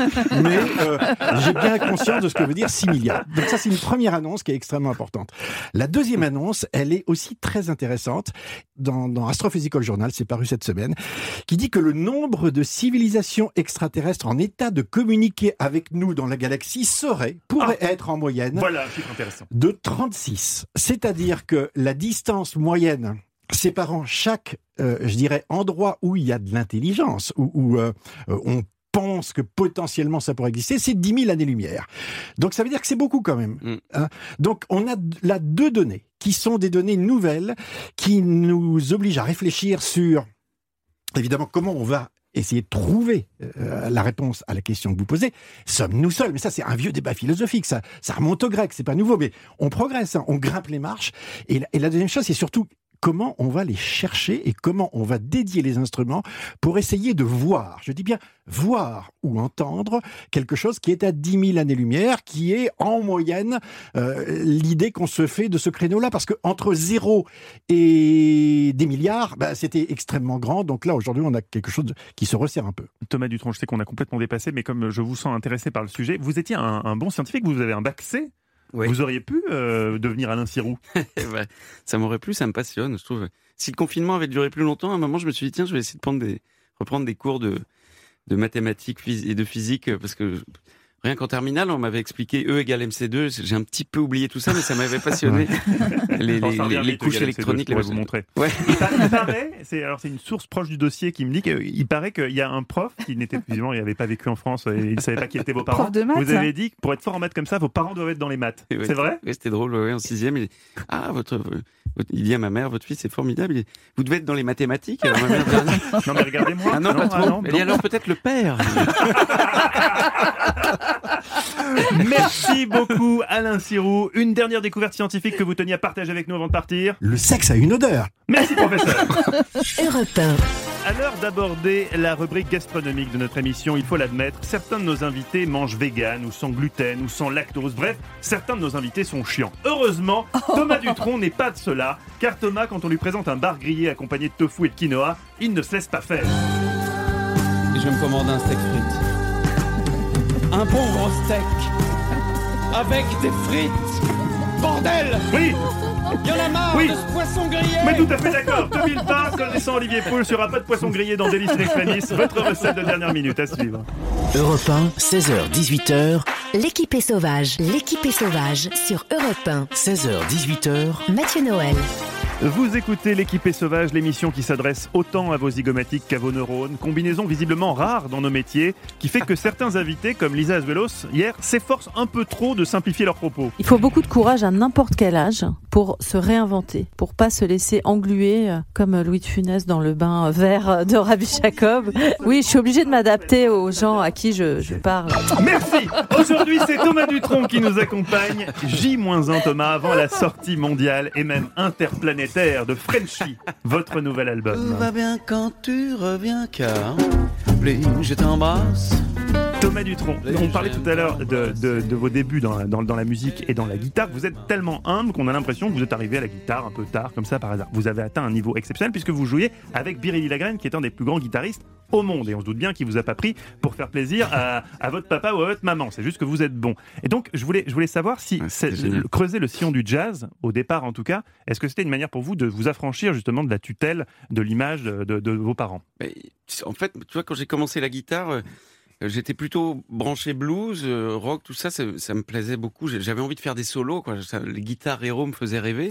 j'ai bien conscience de ce que veut dire 6 milliards. Donc ça, c'est une première annonce qui est extrêmement importante. La deuxième annonce, elle est aussi très intéressante. Dans Astrophysical Journal, c'est paru cette semaine, qui dit que le nombre de civilisations extraterrestres en état de communiquer avec nous dans la galaxie pourrait être en moyenne de 36. C'est-à-dire que la distance moyenne séparant chaque, endroit où il y a de l'intelligence, où on pense que potentiellement ça pourrait exister, c'est 10 000 années-lumière. Donc ça veut dire que c'est beaucoup quand même. Donc on a là 2 données qui sont des données nouvelles qui nous obligent à réfléchir sur, évidemment, comment on va essayer de trouver la réponse à la question que vous posez. Sommes-nous seuls? Mais ça, c'est un vieux débat philosophique. Ça remonte au grec, c'est pas nouveau. Mais on progresse, on grimpe les marches. Et la deuxième chose, c'est surtout comment on va les chercher et comment on va dédier les instruments pour essayer de voir, je dis bien voir ou entendre quelque chose qui est à 10 000 années-lumière, qui est en moyenne l'idée qu'on se fait de ce créneau-là, parce qu'entre 0 et des milliards, c'était extrêmement grand, donc là aujourd'hui on a quelque chose qui se resserre un peu. Thomas Dutronc, je sais qu'on a complètement dépassé, mais comme je vous sens intéressé par le sujet, vous étiez un bon scientifique, vous avez un bac C. Oui. Vous auriez pu devenir Alain Sirou. Ça m'aurait plu, ça me passionne, je trouve. Si le confinement avait duré plus longtemps, à un moment, je me suis dit, tiens, je vais essayer de reprendre des cours de mathématiques et de physique, parce que rien qu'en terminale, on m'avait expliqué E égale MC2. J'ai un petit peu oublié tout ça, mais ça m'avait passionné. les couches électroniques, je vais vous montrer. Ouais. Il paraît, c'est une source proche du dossier qui me dit qu'il paraît qu'il y a un prof qui n'était visiblement, il n'avait pas vécu en France et il ne savait pas qui étaient vos parents. Prof de maths, vous avez dit que pour être fort en maths comme ça, vos parents doivent être dans les maths. Ouais, c'est vrai? Oui, c'était drôle. Ouais, en 6e, il dit à ma mère, votre fils est formidable. Vous devez être dans les mathématiques. Alors ma mère dit, non mais regardez-moi. Ah non, pas trop. Et alors peut-être le père. Merci beaucoup Alain Sirou. Une dernière découverte scientifique que vous teniez à partager avec nous avant de partir. Le sexe a une odeur. Merci professeur. Europe 1. À l'heure d'aborder la rubrique gastronomique de notre émission, il faut l'admettre, certains de nos invités mangent vegan ou sans gluten ou sans lactose. Bref, certains de nos invités sont chiants. Heureusement, Thomas Dutronc n'est pas de cela, car Thomas, quand on lui présente un bar grillé accompagné de tofu et de quinoa, il ne se laisse pas faire. Je vais me commander un steak frites. Un bon gros steak avec des frites. Bordel! Oui! Il y en a marre de ce poisson grillé! Mais tout à fait d'accord! 2000 pas, connaissant Olivier Poul, sur un pas de poisson grillé dans Délices Extremis, votre recette de dernière minute à suivre. Europe 1, 16h, 18h. L'équipe est sauvage. L'équipe est sauvage sur Europe 1. 16h, 18h. Mathieu Noël. Vous écoutez L'équipe est sauvage, l'émission qui s'adresse autant à vos zygomatiques qu'à vos neurones. Combinaison visiblement rare dans nos métiers, qui fait que certains invités, comme Lisa Azuelos, hier, s'efforcent un peu trop de simplifier leurs propos. Il faut beaucoup de courage à n'importe quel âge pour se réinventer, pour pas se laisser engluer comme Louis de Funès dans le bain vert de Rabbi Jacob. Oui, je suis obligée de m'adapter aux gens à qui je parle. Merci. Aujourd'hui, c'est Thomas Dutronc qui nous accompagne. J-1 Thomas, avant la sortie mondiale et même interplanétaire de Frenchy, votre nouvel album. Tout va bien quand tu reviens, car plus je t'embrasse. Thomas Dutronc, on parlait tout à l'heure de vos débuts dans la musique et dans la guitare. Vous êtes tellement humble qu'on a l'impression que vous êtes arrivé à la guitare un peu tard, comme ça par hasard. Vous avez atteint un niveau exceptionnel puisque vous jouiez avec Biréli Lagrène, qui est un des plus grands guitaristes au monde. Et on se doute bien qu'il vous a pas pris pour faire plaisir à votre papa ou à votre maman. C'est juste que vous êtes bon. Et donc, je voulais savoir si creuser le sillon du jazz, au départ en tout cas, est-ce que c'était une manière pour vous de vous affranchir justement de la tutelle de l'image de vos parents? Mais, en fait, tu vois, quand j'ai commencé la guitare... j'étais plutôt branché blues, rock, tout ça, ça me plaisait beaucoup. J'avais envie de faire des solos, quoi. Les guitares héros me faisaient rêver.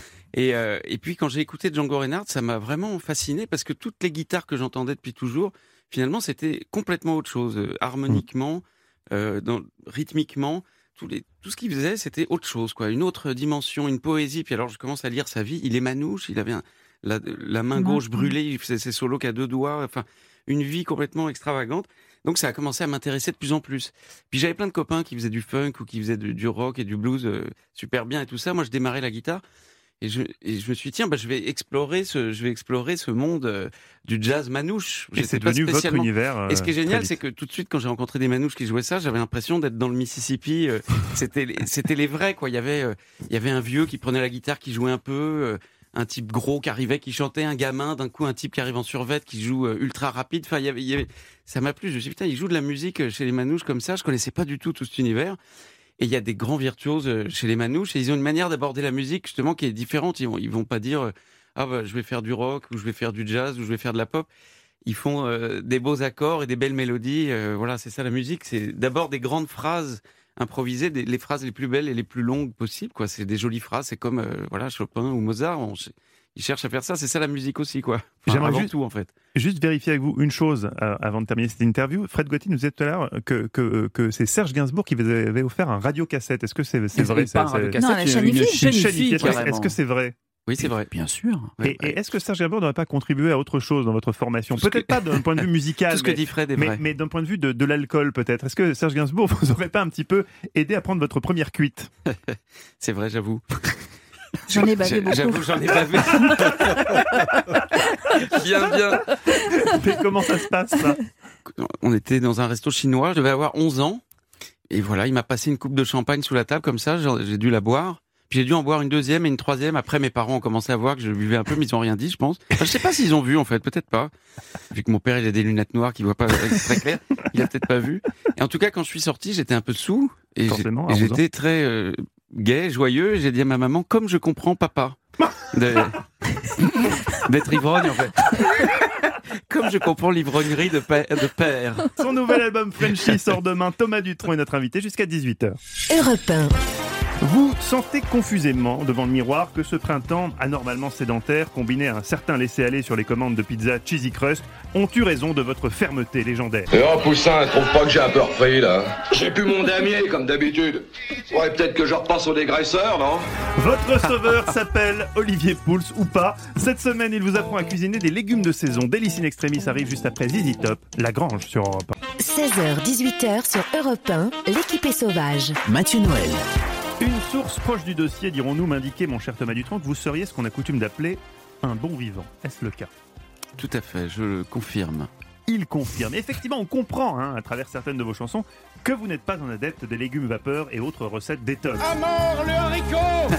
Et puis quand j'ai écouté Django Reinhardt, ça m'a vraiment fasciné parce que toutes les guitares que j'entendais depuis toujours, finalement, c'était complètement autre chose. Harmoniquement, rythmiquement, tout ce qu'il faisait, c'était autre chose, quoi. Une autre dimension, une poésie. Puis alors, je commence à lire sa vie. Il est manouche, il avait la main gauche brûlée, il faisait ses solos qu'à 2 doigts. Enfin, une vie complètement extravagante. Donc ça a commencé à m'intéresser de plus en plus. Puis j'avais plein de copains qui faisaient du funk ou qui faisaient du rock et du blues super bien et tout ça. Moi, je démarrais la guitare et je me suis dit, tiens, je vais explorer ce monde du jazz manouche. Et c'est devenu votre univers. Et ce qui est génial, c'est que tout de suite, quand j'ai rencontré des manouches qui jouaient ça, j'avais l'impression d'être dans le Mississippi. C'était les vrais, quoi. Il y avait un vieux qui prenait la guitare, qui jouait un peu. Un type gros qui arrivait, qui chantait, un gamin, d'un coup un type qui arrive en survêt, qui joue ultra rapide. Enfin, ça m'a plu. Je me suis dit, putain, ils jouent de la musique chez les manouches comme ça. Je connaissais pas du tout cet univers. Et il y a des grands virtuoses chez les manouches. Et ils ont une manière d'aborder la musique, justement, qui est différente. Ils vont pas dire, je vais faire du rock, ou je vais faire du jazz, ou je vais faire de la pop. Ils font des beaux accords et des belles mélodies. Voilà, c'est ça la musique. C'est d'abord des grandes phrases improviser les phrases les plus belles et les plus longues possibles, quoi. C'est des jolies phrases, c'est comme Chopin ou Mozart, ils cherchent à faire ça, c'est ça la musique aussi, quoi. Enfin, J'aimerais tout, en fait. Juste vérifier avec vous une chose avant de terminer cette interview. Fred Gauthier nous disait tout à l'heure que c'est Serge Gainsbourg qui vous avait offert un radiocassette. Est-ce que c'est vrai? Pas un radiocassette, non, la chaîne. Est-ce que c'est vrai? Oui, c'est vrai. Bien sûr. Et est-ce que Serge Gainsbourg n'aurait pas contribué à autre chose dans votre formation? Peut-être pas d'un point de vue musical, tout ce que dit Fred est vrai. Mais d'un point de vue de l'alcool, peut-être. Est-ce que Serge Gainsbourg vous aurait pas un petit peu aidé à prendre votre première cuite? C'est vrai, j'avoue. J'en ai bavé beaucoup. J'avoue, j'en ai bavé. Bien. Mais comment ça se passe, ça? On était dans un resto chinois, je devais avoir 11 ans. Et voilà, il m'a passé une coupe de champagne sous la table, comme ça, j'ai dû la boire. Puis j'ai dû en boire une deuxième et une troisième. Après, mes parents ont commencé à voir que je buvais un peu, mais ils n'ont rien dit, je pense. Enfin, je sais pas s'ils ont vu, en fait, peut-être pas. Vu que mon père, il a des lunettes noires qui voient pas très clair, il a peut-être pas vu. Et en tout cas, quand je suis sorti, j'étais un peu sous. Et j'étais très gai, joyeux. Et j'ai dit à ma maman, comme je comprends papa. D'être ivrogne, en fait. Comme je comprends l'ivrognerie de père. Son nouvel album Frenchy sort demain. Thomas Dutronc est notre invité jusqu'à 18h. Europe 1. Vous sentez confusément devant le miroir que ce printemps anormalement sédentaire, combiné à un certain laisser-aller sur les commandes de pizza Cheesy Crust, ont eu raison de votre fermeté légendaire. Et oh Poussin, trouve pas que j'ai un peu repris là? J'ai plus mon damier comme d'habitude. Ouais, peut-être que je repasse au dégraisseur, non? Votre sauveur s'appelle Olivier Pouls ou pas. Cette semaine, il vous apprend à cuisiner des légumes de saison. Délice in extremis arrive juste après ZZ Top, La Grange sur Europe 1. 16h-18h sur Europe 1, l'équipe est sauvage. Mathieu Noël. Une source proche du dossier, dirons-nous, m'indiquait, mon cher Thomas Dutronc, que vous seriez ce qu'on a coutume d'appeler un bon vivant. Est-ce le cas? Tout à fait, je le confirme. Il confirme. Effectivement, on comprend, à travers certaines de vos chansons, que vous n'êtes pas un adepte des légumes vapeur et autres recettes détox. À mort le haricot.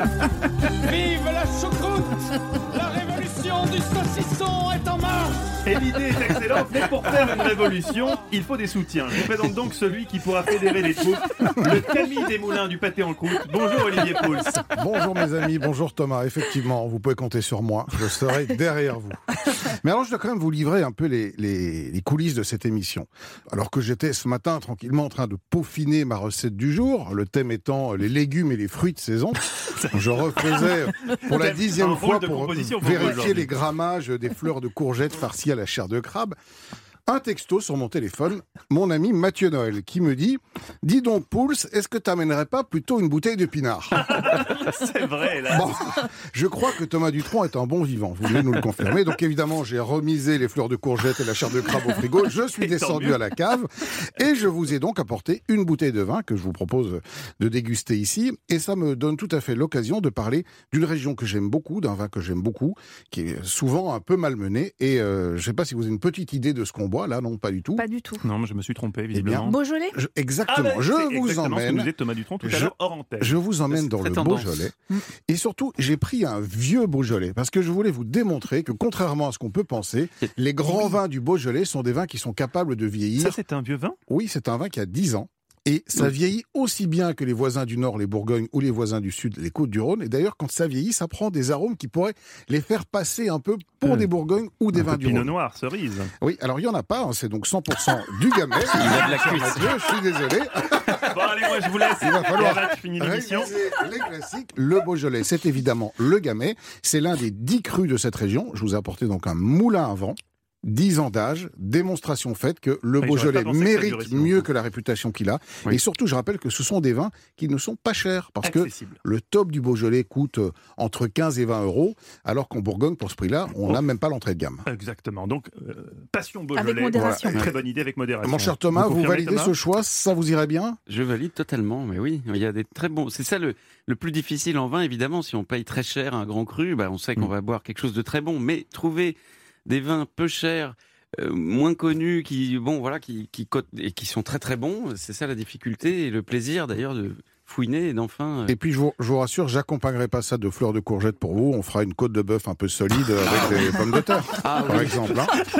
Vive la choucroute. La révolution du saucisson est en marche. Et l'idée est excellente, mais pour faire une révolution, il faut des soutiens. Je vous présente donc celui qui pourra fédérer les troupes, le Camille Desmoulins du pâté en croûte. Bonjour Olivier Pouls. Bonjour mes amis, bonjour Thomas. Effectivement, vous pouvez compter sur moi, je serai derrière vous. Mais alors je dois quand même vous livrer un peu les coulisses de cette émission. Alors que j'étais ce matin tranquillement en train de peaufiner ma recette du jour, le thème étant les légumes et les fruits de saison, je refaisais pour la 10e fois pour vérifier les grammages des fleurs de courgettes farcies à la chair de crabe. Un texto sur mon téléphone, mon ami Mathieu Noël, qui me dit « Dis donc, Pouls, est-ce que t'amènerais pas plutôt une bouteille de pinard ?» C'est vrai, là. Bon, je crois que Thomas Dutronc est un bon vivant, vous venez nous le confirmer. Donc évidemment, j'ai remisé les fleurs de courgettes et la chair de crabe au frigo. Je suis descendu à la cave et je vous ai donc apporté une bouteille de vin que je vous propose de déguster ici. Et ça me donne tout à fait l'occasion de parler d'une région que j'aime beaucoup, d'un vin que j'aime beaucoup, qui est souvent un peu malmené. Et je ne sais pas si vous avez une petite idée de ce qu'on boit. Là, non, pas du tout. Pas du tout. Non, mais je me suis trompé, visiblement. Beaujolais. Exactement. Je vous emmène. Ce que nous Thomas Dutronc tout à l'heure hors antenne. Je vous emmène dans le Beaujolais. Et surtout, j'ai pris un vieux Beaujolais parce que je voulais vous démontrer que, contrairement à ce qu'on peut penser, les grands vins du Beaujolais sont des vins qui sont capables de vieillir. Ça, c'est un vieux vin? Oui, c'est un vin qui a 10 ans. Et ça vieillit aussi bien que les voisins du Nord, les Bourgognes, ou les voisins du Sud, les Côtes-du-Rhône. Et d'ailleurs, quand ça vieillit, ça prend des arômes qui pourraient les faire passer un peu pour des Bourgognes ou des vins du Rhône. Pinot noir, cerise. Oui, alors il n'y en a pas, c'est donc 100% du Gamay. Il a de la cuisse. Je suis désolé. Bon, allez, moi je vous laisse. Il va falloir réviser les classiques. Le Beaujolais, c'est évidemment le Gamay. C'est l'un des 10 crus de cette région. Je vous ai apporté donc un moulin à vent. 10 ans d'âge, démonstration faite que le Beaujolais mérite mieux que la réputation qu'il a. Oui. Et surtout, je rappelle que ce sont des vins qui ne sont pas chers, parce que le top du Beaujolais coûte entre 15 et 20 euros, alors qu'en Bourgogne, pour ce prix-là, on n'a même pas l'entrée de gamme. Exactement. Donc, passion Beaujolais. Avec modération. Voilà. Très bonne idée, avec modération. Mon cher Thomas, vous validez ce choix? Ça vous irait bien? Je valide totalement, mais oui. Il y a des très bons... C'est ça le plus difficile en vin, évidemment. Si on paye très cher un grand cru, on sait qu'on va boire quelque chose de très bon. Mais trouver des vins peu chers, moins connus, qui cotent et qui sont très très bons, c'est ça la difficulté et le plaisir d'ailleurs de fouiner et d'enfin... Et puis je vous rassure, j'accompagnerai pas ça de fleurs de courgettes pour vous, on fera une côte de bœuf un peu solide avec des pommes de terre, par exemple.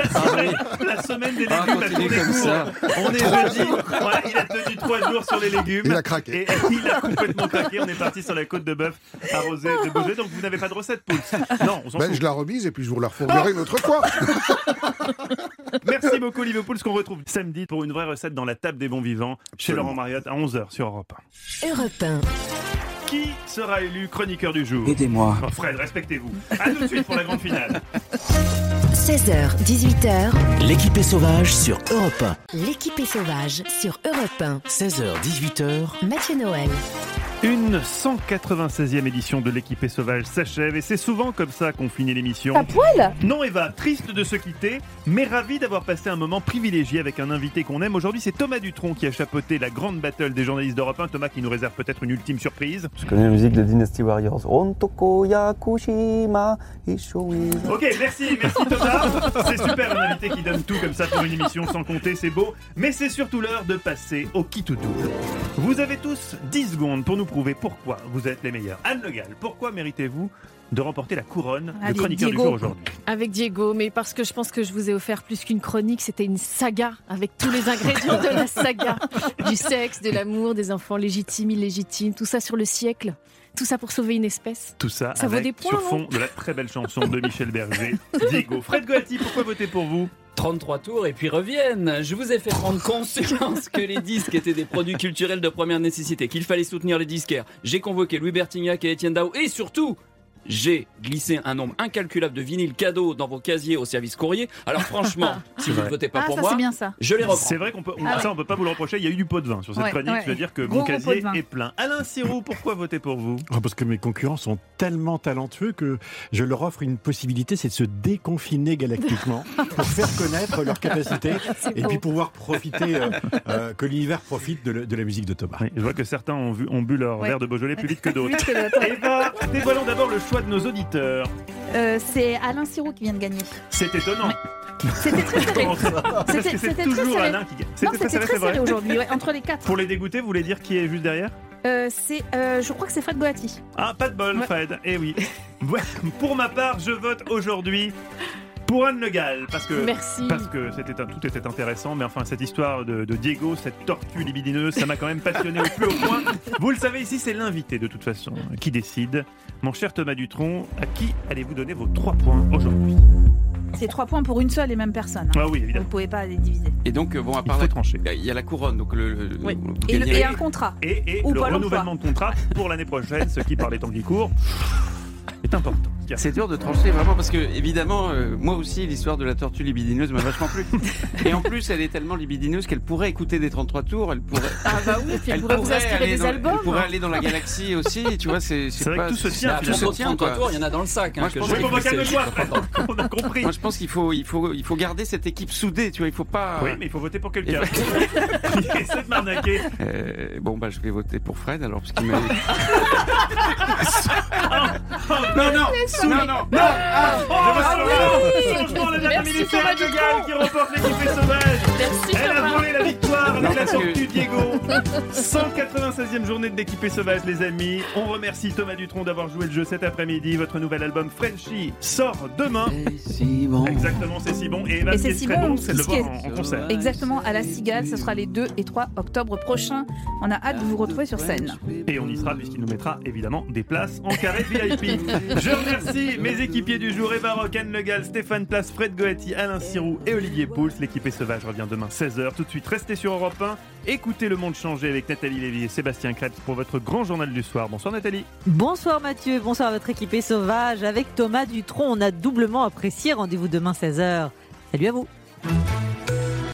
La semaine des légumes comme ça. On est jeudi, voilà, il a tenu 3 jours sur les légumes. Il a craqué. Et il a complètement craqué, on est parti sur la côte de bœuf arrosée de Beaujolais, donc vous n'avez pas de recette, Pouls? Non, on s'en fout. Je la remise et puis je vous la refourguerai une autre fois. Merci beaucoup Olivier Pouls, qu'on retrouve samedi pour une vraie recette dans la table des bons vivants, chez Laurent Mariotte à 11h sur Europe 1. Europe 1. Qui sera élu chroniqueur du jour? Aidez-moi. Oh, Fred, respectez-vous. À tout de suite pour la grande finale. 16h, 18h. L'équipe est sauvage sur Europe 1. L'équipe est sauvage sur Europe 1. 16h, 18h. Mathieu Noël. Une 196e édition de l'équipée sauvage s'achève et c'est souvent comme ça qu'on finit l'émission. À poil ? Non Eva, triste de se quitter, mais ravi d'avoir passé un moment privilégié avec un invité qu'on aime. Aujourd'hui c'est Thomas Dutronc qui a chapeauté la grande battle des journalistes d'Europe 1. Thomas qui nous réserve peut-être une ultime surprise. Je connais la musique de Dynasty Warriors. Ontoko Yakushima Ishoi. Ok, merci Thomas. C'est super un invité qui donne tout comme ça pour une émission sans compter, c'est beau. Mais c'est surtout l'heure de passer au qui tout double. Vous avez tous 10 secondes pour nous prouver pourquoi vous êtes les meilleurs. Anne Le Gall, pourquoi méritez-vous de remporter la couronne de chroniqueur du jour aujourd'hui? Avec Diego, mais parce que je pense que je vous ai offert plus qu'une chronique, c'était une saga avec tous les ingrédients de la saga. Du sexe, de l'amour, des enfants légitimes, illégitimes, tout ça sur le siècle. Tout ça pour sauver une espèce. Tout ça, ça vaut des points, sur fond de la très belle chanson de Michel Berger, Diego. Fred Goati, pourquoi voter pour vous? 33 tours et puis reviennent. Je vous ai fait prendre conscience que les disques étaient des produits culturels de première nécessité, qu'il fallait soutenir les disquaires. J'ai convoqué Louis Bertignac et Étienne Dao et surtout, j'ai glissé un nombre incalculable de vinyles cadeaux dans vos casiers au service courrier. Alors franchement, si vous ne votez pas pour moi, c'est bien ça. Je les reprends. C'est vrai qu'on peut, on peut pas vous le reprocher. Il y a eu du pot de vin sur cette chronique. Je veux dire que mon casier est plein. Alain Sirou, pourquoi voter pour vous? Parce que mes concurrents sont tellement talentueux que je leur offre une possibilité, c'est de se déconfiner galactiquement pour faire connaître leurs capacités et puis pouvoir profiter, que l'univers profite de la musique de Thomas. Oui, je vois que certains ont bu leur verre de Beaujolais plus vite que d'autres. Eva, dévoilons d'abord le choix de nos auditeurs. C'est Alain Sirou qui vient de gagner. C'est étonnant. C'était très serré. C'était toujours Alain qui gagne. C'était très serré aujourd'hui, entre les 4. Pour les dégoûter, vous voulez dire qui est juste derrière? Je crois que c'est Fred Goati. Ah, pas de bol, Fred. Eh oui. Pour ma part, je vote aujourd'hui pour Anne Le Gall, parce que tout était intéressant, mais enfin cette histoire de Diego, cette tortue libidineuse, ça m'a quand même passionné au plus haut point. Vous le savez, ici c'est l'invité de toute façon qui décide. Mon cher Thomas Dutronc, à qui allez-vous donner vos 3 points aujourd'hui? C'est 3 points pour une seule et même personne. Ah oui, évidemment. Vous ne pouvez pas les diviser. Et donc, bon, à part il y a la couronne, donc et un contrat. Et le renouvellement de contrat pour l'année prochaine, ce qui, par les temps qui courent, est important. C'est dur de trancher vraiment parce que évidemment moi aussi l'histoire de la tortue libidineuse m'a vachement plu. Et en plus elle est tellement libidineuse qu'elle pourrait écouter des 33 tours, elle pourrait elle pourrait vous inspirer des albums. Elle pourrait aller dans la galaxie aussi, tu vois, c'est vrai que tout se tient. Tout se tient, 33 tours, il y en a dans le sac. Moi, on a compris. Moi je pense qu'il faut garder cette équipe soudée, tu vois, il faut pas. Oui, mais il faut voter pour quelqu'un. Il essaie de m'arnaquer. Bon bah je vais voter pour Fred alors parce qu'il m'a. Non. Franchement, la dernière minute, c'est Anne Le Gall qui remporte l'équipée sauvage. Elle a volé la victoire avec la tortue Diego. 196e journée de l'équipée sauvage, les amis. On remercie Thomas Dutronc d'avoir joué le jeu cet après-midi. Votre nouvel album Frenchy sort demain. Si bon. Exactement, c'est si bon. Et Eva, ce qui est très bon, c'est de le voir en concert. Exactement, à la Cigale. Ce sera les 2 et 3 octobre prochains. On a hâte de vous retrouver sur scène. Et on y sera puisqu'il nous mettra évidemment des places en carré VIP. Je remercie mes équipiers du jour, Eva Rock, Anne Le Gall, Stéphane Place, Fred Goati, Alain Sirou et Olivier Pouls. L'équipée sauvage revient demain 16h. Tout de suite, restez sur Europe 1. Écoutez Le Monde changer avec Nathalie Lévy et Sébastien Krebs pour votre grand journal du soir. Bonsoir Nathalie. Bonsoir Mathieu, bonsoir à votre équipée sauvage. Avec Thomas Dutronc, on a doublement apprécié. Rendez-vous demain 16h. Salut à vous.